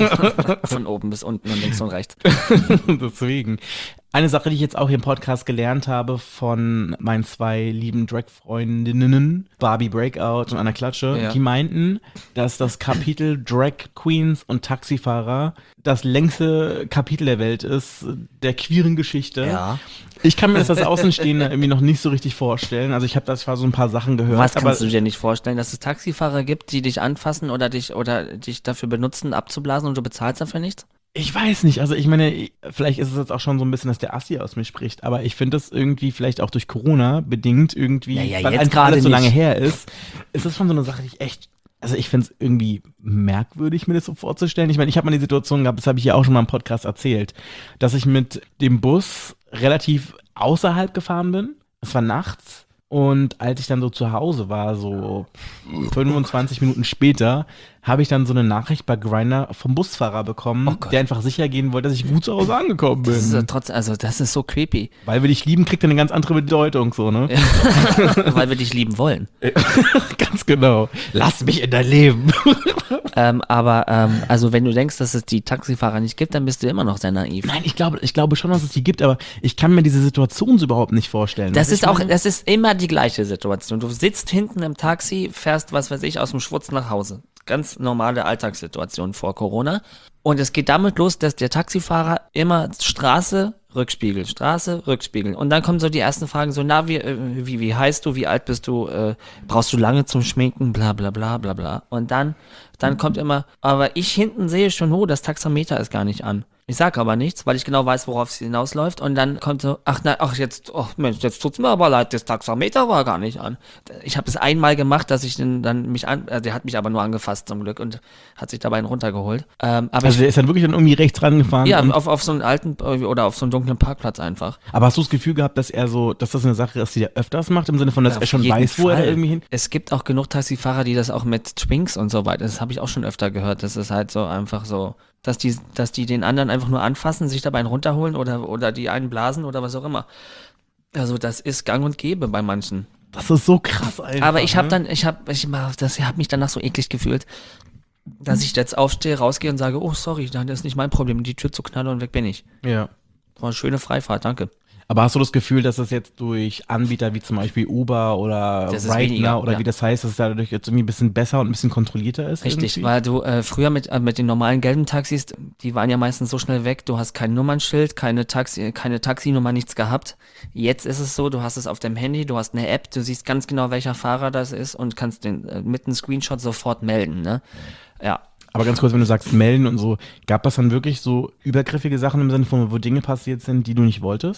Von oben bis unten und links und rechts. Deswegen. Eine Sache, die ich jetzt auch hier im Podcast gelernt habe von meinen zwei lieben Drag-Freundinnen, Barbie Breakout und Anna Klatsche, Ja. die meinten, dass das Kapitel Drag Queens und Taxifahrer das längste Kapitel der Welt ist, der queeren Geschichte. Ja. Ich kann mir das als Außenstehender irgendwie noch nicht so richtig vorstellen. Also ich habe da zwar so ein paar Sachen gehört. Was aber kannst du dir nicht vorstellen, dass es Taxifahrer gibt, die dich anfassen oder dich oder dich dafür benutzen, abzublasen und du bezahlst dafür nichts? Ich weiß nicht, also ich meine, ich- vielleicht ist es jetzt auch schon so ein bisschen, dass der Assi aus mir spricht, aber ich finde das irgendwie vielleicht auch durch Corona bedingt irgendwie, Ja, ja, weil jetzt einfach gerade alles so lange nicht. her ist, ist das schon so eine Sache, die ich echt, also ich finde es irgendwie merkwürdig, mir das so vorzustellen. Ich meine, ich habe mal die Situation gehabt, das habe ich ja auch schon mal im Podcast erzählt, dass ich mit dem Bus relativ außerhalb gefahren bin. Es war nachts. Und als ich dann so zu Hause war, so fünfundzwanzig Minuten später, habe ich dann so eine Nachricht bei Grindr vom Busfahrer bekommen, Oh Gott. der einfach sicher gehen wollte, dass ich gut zu Hause angekommen bin. Das ist ja trotzdem, also das ist so creepy, Weil wir dich lieben, kriegt er eine ganz andere Bedeutung, so, ne? weil wir dich lieben wollen. Ganz genau. Lass mich in dein Leben. ähm, aber ähm, also wenn du denkst, dass es die Taxifahrer nicht gibt, dann bist du immer noch sehr naiv. Nein, ich glaube, ich glaube schon, dass es die gibt, aber ich kann mir diese Situation so überhaupt nicht vorstellen. Das Weißt ist du, ich auch, meine? das ist immer die gleiche Situation. Du sitzt hinten im Taxi, fährst, was weiß ich, aus dem Schwutz nach Hause. Ganz normale Alltagssituation vor Corona. Und es geht damit los, dass der Taxifahrer immer Straße, Rückspiegel, Straße, Rückspiegel. Und dann kommen so die ersten Fragen, so, na, wie, äh, wie, wie heißt du, wie alt bist du, äh, brauchst du lange zum Schminken, bla bla bla bla bla. Und dann, dann kommt immer, aber ich hinten sehe schon, oh, das Taxameter ist gar nicht an. Ich sag aber nichts, weil ich genau weiß, worauf es hinausläuft. Und dann kommt so, ach nein, ach jetzt, oh Mensch, jetzt tut's mir aber leid, das Taxameter war gar nicht an. Ich habe es einmal gemacht, dass ich den dann mich an, äh, der hat mich aber nur angefasst zum Glück und hat sich dabei einen runtergeholt. Ähm, aber Also ich, der ist dann wirklich dann irgendwie rechts rangefahren. ja, und, auf, auf so einen alten äh, oder auf so einen dunklen Parkplatz einfach. aber hast du das Gefühl gehabt, dass er so, dass das eine Sache ist, die er öfters macht, im Sinne von, dass Ja, er auf schon jeden weiß, wo er da Fall. irgendwie hin. Es gibt auch genug Taxifahrer, die das auch mit Twinks und so weiter, das habe ich auch schon öfter gehört, das ist halt so einfach so, dass die, dass die den anderen einfach nur anfassen, sich dabei einen runterholen oder, oder die einen blasen oder was auch immer. Also das ist gang und gäbe bei manchen. Das ist so krass einfach. Aber ich habe ne? dann, ich habe, ich das habe mich danach so eklig gefühlt, dass ich jetzt aufstehe, rausgehe und sage, oh sorry, das ist nicht mein Problem, die Tür zu knallen und weg bin ich. Ja. War eine schöne Freifahrt, danke. Aber hast du das Gefühl, dass das jetzt durch Anbieter wie zum Beispiel Uber oder Das ist Rightner weniger, oder ja. wie das heißt, dass es dadurch jetzt irgendwie ein bisschen besser und ein bisschen kontrollierter ist? Richtig, irgendwie? weil du äh, früher mit, äh, mit den normalen gelben Taxis, die waren ja meistens so schnell weg, du hast kein Nummernschild, keine, Taxi, keine Taxinummer, nichts gehabt. Jetzt ist es so, du hast es auf deinem Handy, du hast eine App, du siehst ganz genau, welcher Fahrer das ist und kannst den äh, mit einem Screenshot sofort melden, ne? Ja. Aber ganz kurz, wenn du sagst melden und so, gab es dann wirklich so übergriffige Sachen im Sinne von, wo Dinge passiert sind, die du nicht wolltest?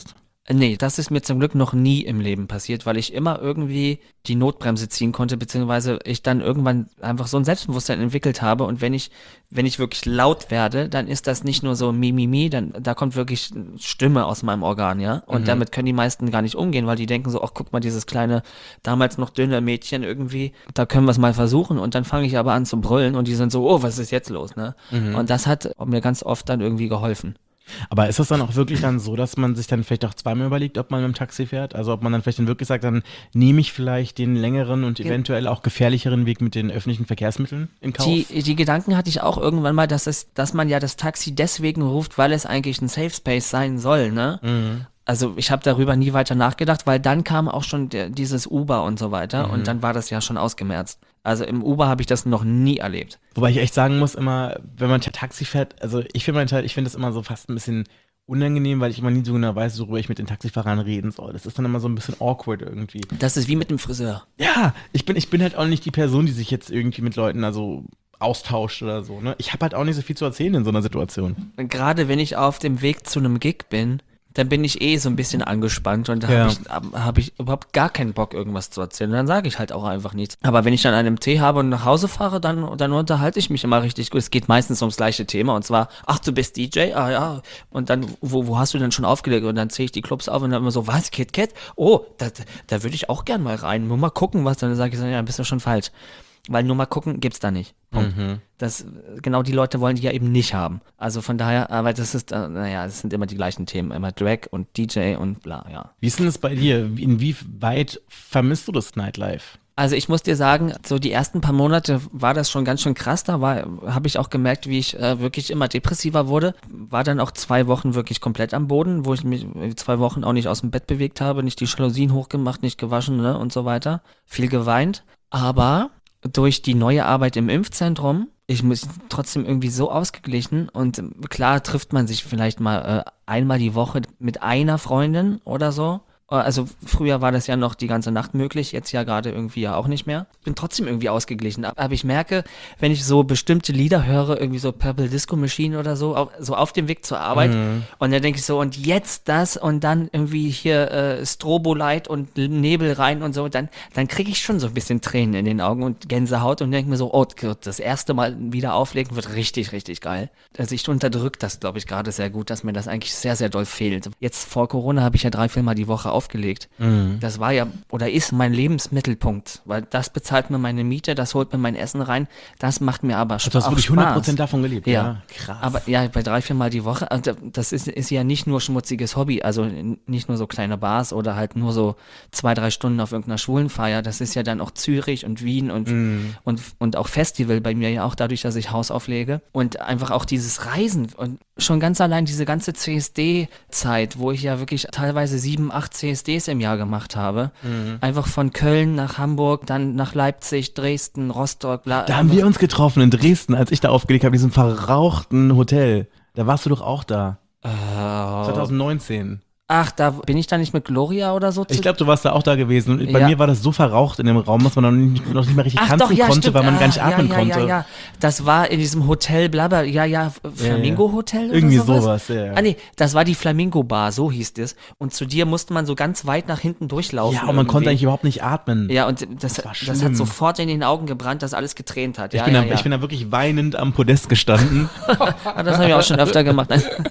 Nee, das ist mir zum Glück noch nie im Leben passiert, weil ich immer irgendwie die Notbremse ziehen konnte, beziehungsweise ich dann irgendwann einfach so ein Selbstbewusstsein entwickelt habe und wenn ich, wenn ich wirklich laut werde, dann ist das nicht nur so mi, mi, mi, dann, da kommt wirklich Stimme aus meinem Organ, ja, und mhm. damit können die meisten gar nicht umgehen, weil die denken so, ach, guck mal, dieses kleine, damals noch dünne Mädchen irgendwie, da können wir es mal versuchen und dann fange ich aber an zu brüllen und die sind so, oh, was ist jetzt los, ne, mhm. und das hat mir ganz oft dann irgendwie geholfen. Aber ist das dann auch wirklich dann so, dass man sich dann vielleicht auch zweimal überlegt, ob man mit dem Taxi fährt? Also ob man dann vielleicht dann wirklich sagt, dann nehme ich vielleicht den längeren und eventuell auch gefährlicheren Weg mit den öffentlichen Verkehrsmitteln in Kauf? Die, die Gedanken hatte ich auch irgendwann mal, dass es, dass man ja das Taxi deswegen ruft, weil es eigentlich ein Safe Space sein soll, ne? Mhm. Also ich habe darüber nie weiter nachgedacht, weil dann kam auch schon der, dieses Uber und so weiter mhm. und dann war das ja schon ausgemerzt. Also im Uber habe ich das noch nie erlebt. Wobei ich echt sagen muss, immer, wenn man Taxi fährt, also ich finde halt, ich finde das immer so fast ein bisschen unangenehm, weil ich immer nie so genau weiß, worüber ich mit den Taxifahrern reden soll. Das ist dann immer so ein bisschen awkward irgendwie. Das ist wie mit dem Friseur. Ja, ich bin, ich bin halt auch nicht die Person, die sich jetzt irgendwie mit Leuten, also austauscht oder so, ne? Ich habe halt auch nicht so viel zu erzählen in so einer Situation. Gerade wenn ich auf dem Weg zu einem Gig bin, dann bin ich eh so ein bisschen angespannt und da ja. habe ich, hab ich überhaupt gar keinen Bock, irgendwas zu erzählen. Dann sage ich halt auch einfach nichts. Aber wenn ich dann einen Tee habe und nach Hause fahre, dann, dann unterhalte ich mich immer richtig gut. Es geht meistens ums gleiche Thema und zwar, ach, du bist D J? Ah ja. Und dann, wo, wo hast du denn schon aufgelegt? Und dann zähle ich die Clubs auf und dann immer so, was, Kit Kat? Oh, da, da würde ich auch gern mal rein. Nur mal gucken, was. Dann sage ich so, ja, bist du schon falsch. Weil nur mal gucken gibt's da nicht. Punkt. Mhm. Das, genau die Leute wollen die ja eben nicht haben. Also von daher, aber das ist, äh, naja, das sind immer die gleichen Themen. Immer Drag und D J und bla, ja. Wie ist denn das bei dir? Inwieweit vermisst du das Nightlife? Also ich muss dir sagen, so die ersten paar Monate war das schon ganz schön krass. Da war, habe ich auch gemerkt, wie ich äh, wirklich immer depressiver wurde. War dann auch zwei Wochen wirklich komplett am Boden, wo ich mich zwei Wochen auch nicht aus dem Bett bewegt habe, nicht die Jalousien hochgemacht, nicht gewaschen, ne, und so weiter. Viel geweint. Aber durch die neue Arbeit im Impfzentrum, ich muss trotzdem irgendwie so ausgeglichen und klar trifft man sich vielleicht mal äh, einmal die Woche mit einer Freundin oder so. Also früher war das ja noch die ganze Nacht möglich, jetzt ja gerade irgendwie ja auch nicht mehr. Bin trotzdem irgendwie ausgeglichen, aber ich merke, wenn ich so bestimmte Lieder höre, irgendwie so Purple Disco Machine oder so, auf, so auf dem Weg zur Arbeit mhm. und dann denke ich so, und jetzt das und dann irgendwie hier äh, Strobolight und Nebel rein und so, dann, dann kriege ich schon so ein bisschen Tränen in den Augen und Gänsehaut und denke mir so, oh Gott, das erste Mal wieder auflegen wird richtig, richtig geil. Also ich unterdrücke das, glaube ich, gerade sehr gut, dass mir das eigentlich sehr, sehr doll fehlt. Jetzt vor Corona habe ich ja drei, vier Mal die Woche aufgelegt. Mhm. Das war ja oder ist mein Lebensmittelpunkt, weil das bezahlt mir meine Miete, das holt mir mein Essen rein, das macht mir aber Spaß. Du hast wirklich hundert Prozent davon gelebt, ja. ja. Krass. Aber ja, bei drei, vier Mal die Woche, also das ist, ist ja nicht nur schmutziges Hobby, also nicht nur so kleine Bars oder halt nur so zwei, drei Stunden auf irgendeiner Schwulenfeier, das ist ja dann auch Zürich und Wien und, mhm. und, und auch Festival bei mir ja auch dadurch, dass ich Haus auflege und einfach auch dieses Reisen und schon ganz allein diese ganze C S D-Zeit, wo ich ja wirklich teilweise sieben, acht C S Ds im Jahr gemacht habe. Mhm. Einfach von Köln nach Hamburg, dann nach Leipzig, Dresden, Rostock. Bla, da haben wir uns getroffen in Dresden, als ich da aufgelegt habe, in diesem verrauchten Hotel. Da warst du doch auch da. Uh, zwanzig neunzehn. Ach, da bin ich da nicht mit Gloria oder so? Ich glaube, du warst da auch da gewesen. Und bei ja. mir war das so verraucht in dem Raum, dass man noch nicht, noch nicht mehr richtig Ach, tanzen doch, ja, konnte, stimmt. weil man ah, gar nicht atmen ja, ja, konnte. Ja, ja, das war in diesem Hotel, blabla, ja, ja, Flamingo-Hotel oder irgendwie sowas? sowas, ja. Ah, nee, das war die Flamingo-Bar, so hieß das. Und zu dir musste man so ganz weit nach hinten durchlaufen. Ja, und man irgendwie. konnte eigentlich überhaupt nicht atmen. Ja, und das, das, das hat sofort in den Augen gebrannt, dass alles getränt hat. Ja, ich, bin ja, da, ja. ich bin da wirklich weinend am Podest gestanden. Das habe ich auch schon öfter gemacht.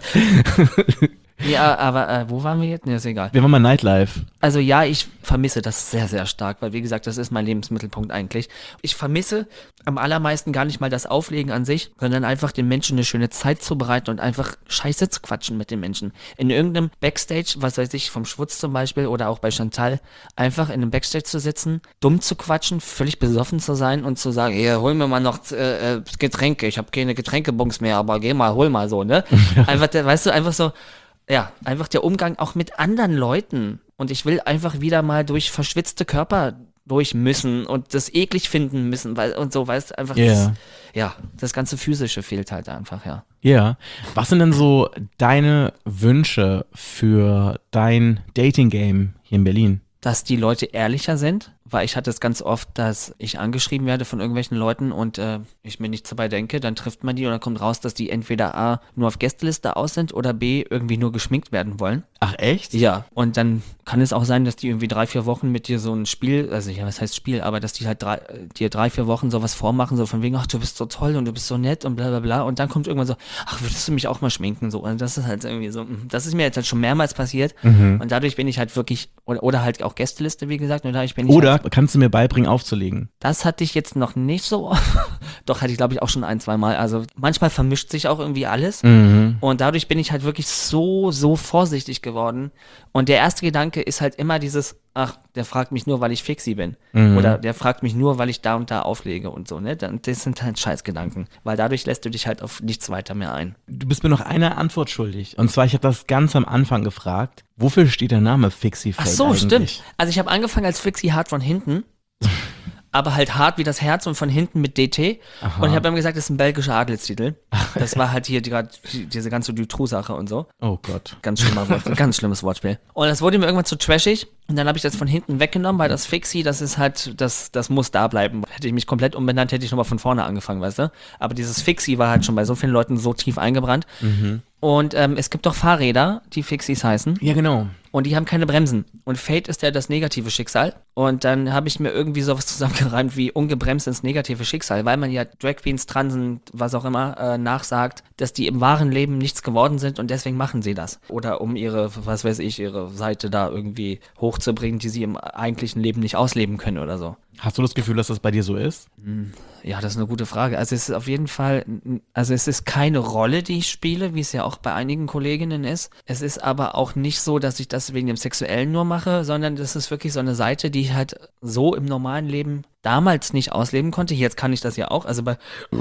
Ja, aber äh, wo waren wir jetzt? Nee, ist egal. Wir waren mal Nightlife. Also ja, ich vermisse das sehr, sehr stark, weil wie gesagt, das ist mein Lebensmittelpunkt eigentlich. Ich vermisse am allermeisten gar nicht mal das Auflegen an sich, sondern einfach den Menschen eine schöne Zeit zu bereiten und einfach Scheiße zu quatschen mit den Menschen. In irgendeinem Backstage, was weiß ich, vom Schwutz zum Beispiel oder auch bei Chantal, einfach in einem Backstage zu sitzen, dumm zu quatschen, völlig besoffen zu sein und zu sagen, hier, hol mir mal noch äh, Getränke, ich habe keine Getränkebons mehr, aber geh mal, hol mal so, ne? Einfach, weißt du, einfach so, ja, einfach der Umgang auch mit anderen Leuten. Und ich will einfach wieder mal durch verschwitzte Körper durch müssen und das eklig finden müssen, weil und so, weißt du, einfach yeah. das, ja, das ganze Physische fehlt halt einfach, ja. Ja. Yeah. Was sind denn so deine Wünsche für dein Dating-Game hier in Berlin? Dass die Leute ehrlicher sind weil ich hatte es ganz oft, dass ich angeschrieben werde von irgendwelchen Leuten und äh, ich mir nichts dabei denke, dann trifft man die und dann kommt raus, dass die entweder A, nur auf Gästeliste aus sind oder B, irgendwie nur geschminkt werden wollen. Ach echt? Ja, und dann kann es auch sein, dass die irgendwie drei, vier Wochen mit dir so ein Spiel, also ja, was heißt Spiel, aber dass die halt drei, dir drei, vier Wochen sowas vormachen, so von wegen, ach, du bist so toll und du bist so nett und bla bla bla und dann kommt irgendwann so, ach, würdest du mich auch mal schminken, so, und das ist halt irgendwie so, das ist mir jetzt halt schon mehrmals passiert mhm. und dadurch bin ich halt wirklich, oder, oder halt auch Gästeliste, wie gesagt, und dadurch bin ich Oder halt, kannst du mir beibringen, aufzulegen? Das hatte ich jetzt noch nicht so, doch hatte ich glaube ich auch schon ein, zwei Mal, also manchmal vermischt sich auch irgendwie alles Mhm. und dadurch bin ich halt wirklich so, so vorsichtig geworden und der erste Gedanke ist halt immer dieses, ach, der fragt mich nur, weil ich Fixi bin. Mhm. Oder der fragt mich nur, weil ich da und da auflege und so, ne? Das sind halt Scheißgedanken. Weil dadurch lässt du dich halt auf nichts weiter mehr ein. Du bist mir noch eine Antwort schuldig. Und zwar, ich habe das ganz am Anfang gefragt. Wofür steht der Name Fixi Fade Ach so, eigentlich? stimmt. Also ich habe angefangen als Fixi hart von hinten. aber halt hart wie das Herz und von hinten mit D T. Aha. Und ich habe ihm gesagt, das ist ein belgischer Adelstitel. Das war halt hier die, diese ganze Dutroux-Sache und so. Oh Gott. Ganz schlimmer Wort, ganz schlimmes Wortspiel. Und das wurde mir irgendwann zu trashig. Und dann habe ich das von hinten weggenommen, weil das Fixi, das ist halt, das, das muss da bleiben. Hätte ich mich komplett umbenannt, hätte ich nochmal von vorne angefangen, weißt du? Aber dieses Fixi war halt schon bei so vielen Leuten so tief eingebrannt. Mhm. Und ähm, es gibt doch Fahrräder, die Fixis heißen. Ja, genau. Und die haben keine Bremsen. Und Fade ist ja das negative Schicksal. Und dann habe ich mir irgendwie sowas zusammengereimt wie ungebremst ins negative Schicksal, weil man ja Drag Queens, Transen, was auch immer, äh, nachsagt, dass die im wahren Leben nichts geworden sind und deswegen machen sie das. Oder um ihre, was weiß ich, ihre Seite da irgendwie hochzubringen, die sie im eigentlichen Leben nicht ausleben können oder so. Hast du das Gefühl, dass das bei dir so ist? Ja, das ist eine gute Frage. Also es ist auf jeden Fall, also es ist keine Rolle, die ich spiele, wie es ja auch bei einigen Kolleginnen ist. Es ist aber auch nicht so, dass ich das wegen dem Sexuellen nur mache, sondern das ist wirklich so eine Seite, die ich halt so im normalen Leben damals nicht ausleben konnte. Jetzt kann ich das ja auch. Also bei...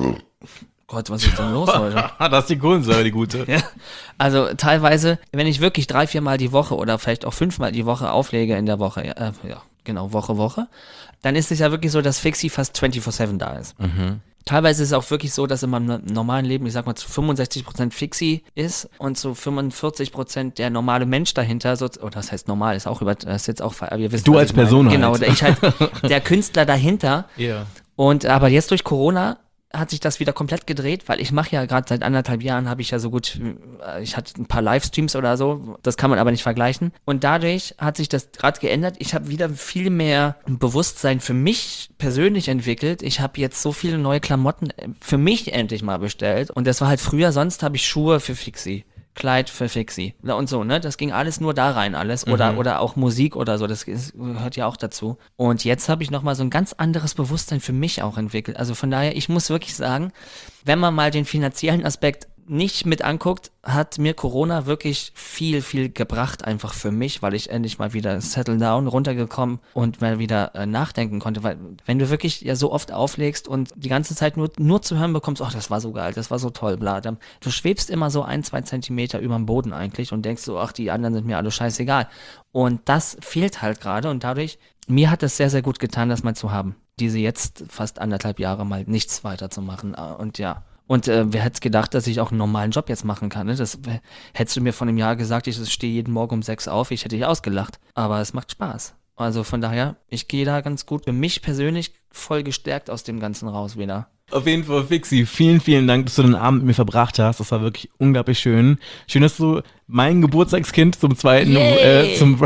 Gott, was ist denn los heute? Das ist die Kohlensäure, die gute. Ja. Also teilweise, wenn ich wirklich drei, vier Mal die Woche oder vielleicht auch fünfmal die Woche auflege in der Woche, äh, ja, genau, Woche, Woche, dann ist es ja wirklich so, dass Fixi fast vierundzwanzig sieben da ist. Mhm. Teilweise ist es auch wirklich so, dass in meinem normalen Leben, ich sag mal, zu fünfundsechzig Prozent Fixi ist und zu fünfundvierzig Prozent der normale Mensch dahinter, so, oder das heißt normal, ist auch über, das ist jetzt auch, ihr wisst, du als Person halt. Genau, halt. der, ich halt, der Künstler dahinter. Ja. Yeah. Und aber jetzt durch Corona hat sich das wieder komplett gedreht, weil ich mache ja gerade seit anderthalb Jahren, habe ich ja so gut, ich hatte ein paar Livestreams oder so, das kann man aber nicht vergleichen. Und dadurch hat sich das gerade geändert. Ich habe wieder viel mehr Bewusstsein für mich persönlich entwickelt. Ich habe jetzt so viele neue Klamotten für mich endlich mal bestellt. Und das war halt früher, sonst habe ich Schuhe für Fixi. Kleid für Fixi und so, ne? Das ging alles nur da rein, alles. Oder, mhm. oder auch Musik oder so, das ist, gehört ja auch dazu. Und jetzt habe ich nochmal so ein ganz anderes Bewusstsein für mich auch entwickelt. Also von daher, ich muss wirklich sagen, wenn man mal den finanziellen Aspekt nicht mit anguckt, hat mir Corona wirklich viel, viel gebracht, einfach für mich, weil ich endlich mal wieder settle down, runtergekommen und mal wieder äh, nachdenken konnte, weil wenn du wirklich ja so oft auflegst und die ganze Zeit nur, nur zu hören bekommst, ach, das war so geil, das war so toll, bla, dann, du schwebst immer so ein, zwei Zentimeter über dem Boden eigentlich und denkst so, ach, die anderen sind mir alle scheißegal. Und das fehlt halt gerade und dadurch, mir hat es sehr, sehr gut getan, das mal zu haben, diese jetzt fast anderthalb Jahre mal nichts weiter zu machen und ja. Und äh, wer hätte gedacht, dass ich auch einen normalen Job jetzt machen kann, ne? Das äh, hättest du mir vor einem Jahr gesagt, ich stehe jeden Morgen um sechs auf, ich hätte dich ausgelacht. Aber es macht Spaß. Also von daher, ich gehe da ganz gut für mich persönlich voll gestärkt aus dem Ganzen raus wieder. Auf jeden Fall, Fixi, vielen, vielen Dank, dass du den Abend mit mir verbracht hast. Das war wirklich unglaublich schön. Schön, dass du mein Geburtstagskind zum zweiten, äh, zum,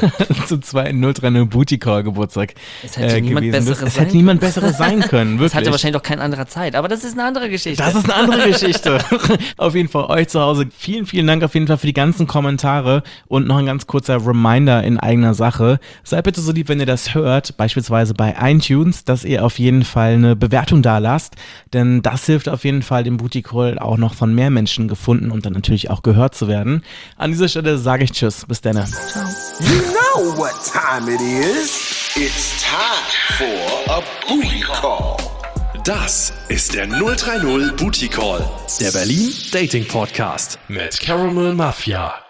zum zweiten null drei null Booty Call Geburtstag es hätte äh, niemand gewesen besseres bist. Es sein hätte niemand besseres sein können, wirklich. Es hatte wahrscheinlich auch kein anderer Zeit, aber das ist eine andere Geschichte. Das ist eine andere Geschichte. Auf jeden Fall euch zu Hause. Vielen, vielen Dank auf jeden Fall für die ganzen Kommentare und noch ein ganz kurzer Reminder in eigener Sache. Seid bitte so lieb, wenn ihr das hört, beispielsweise bei iTunes, dass ihr auf jeden Fall eine Bewertung da lasst, denn das hilft auf jeden Fall, dem Booty Call auch noch von mehr Menschen gefunden und dann natürlich auch gehört zu werden. An dieser Stelle sage ich Tschüss. Bis dann. Ciao. You know what time it is. It's time for a booty call. Das ist der null drei null Booty Call, der Berlin Dating Podcast mit Caramel Mafia.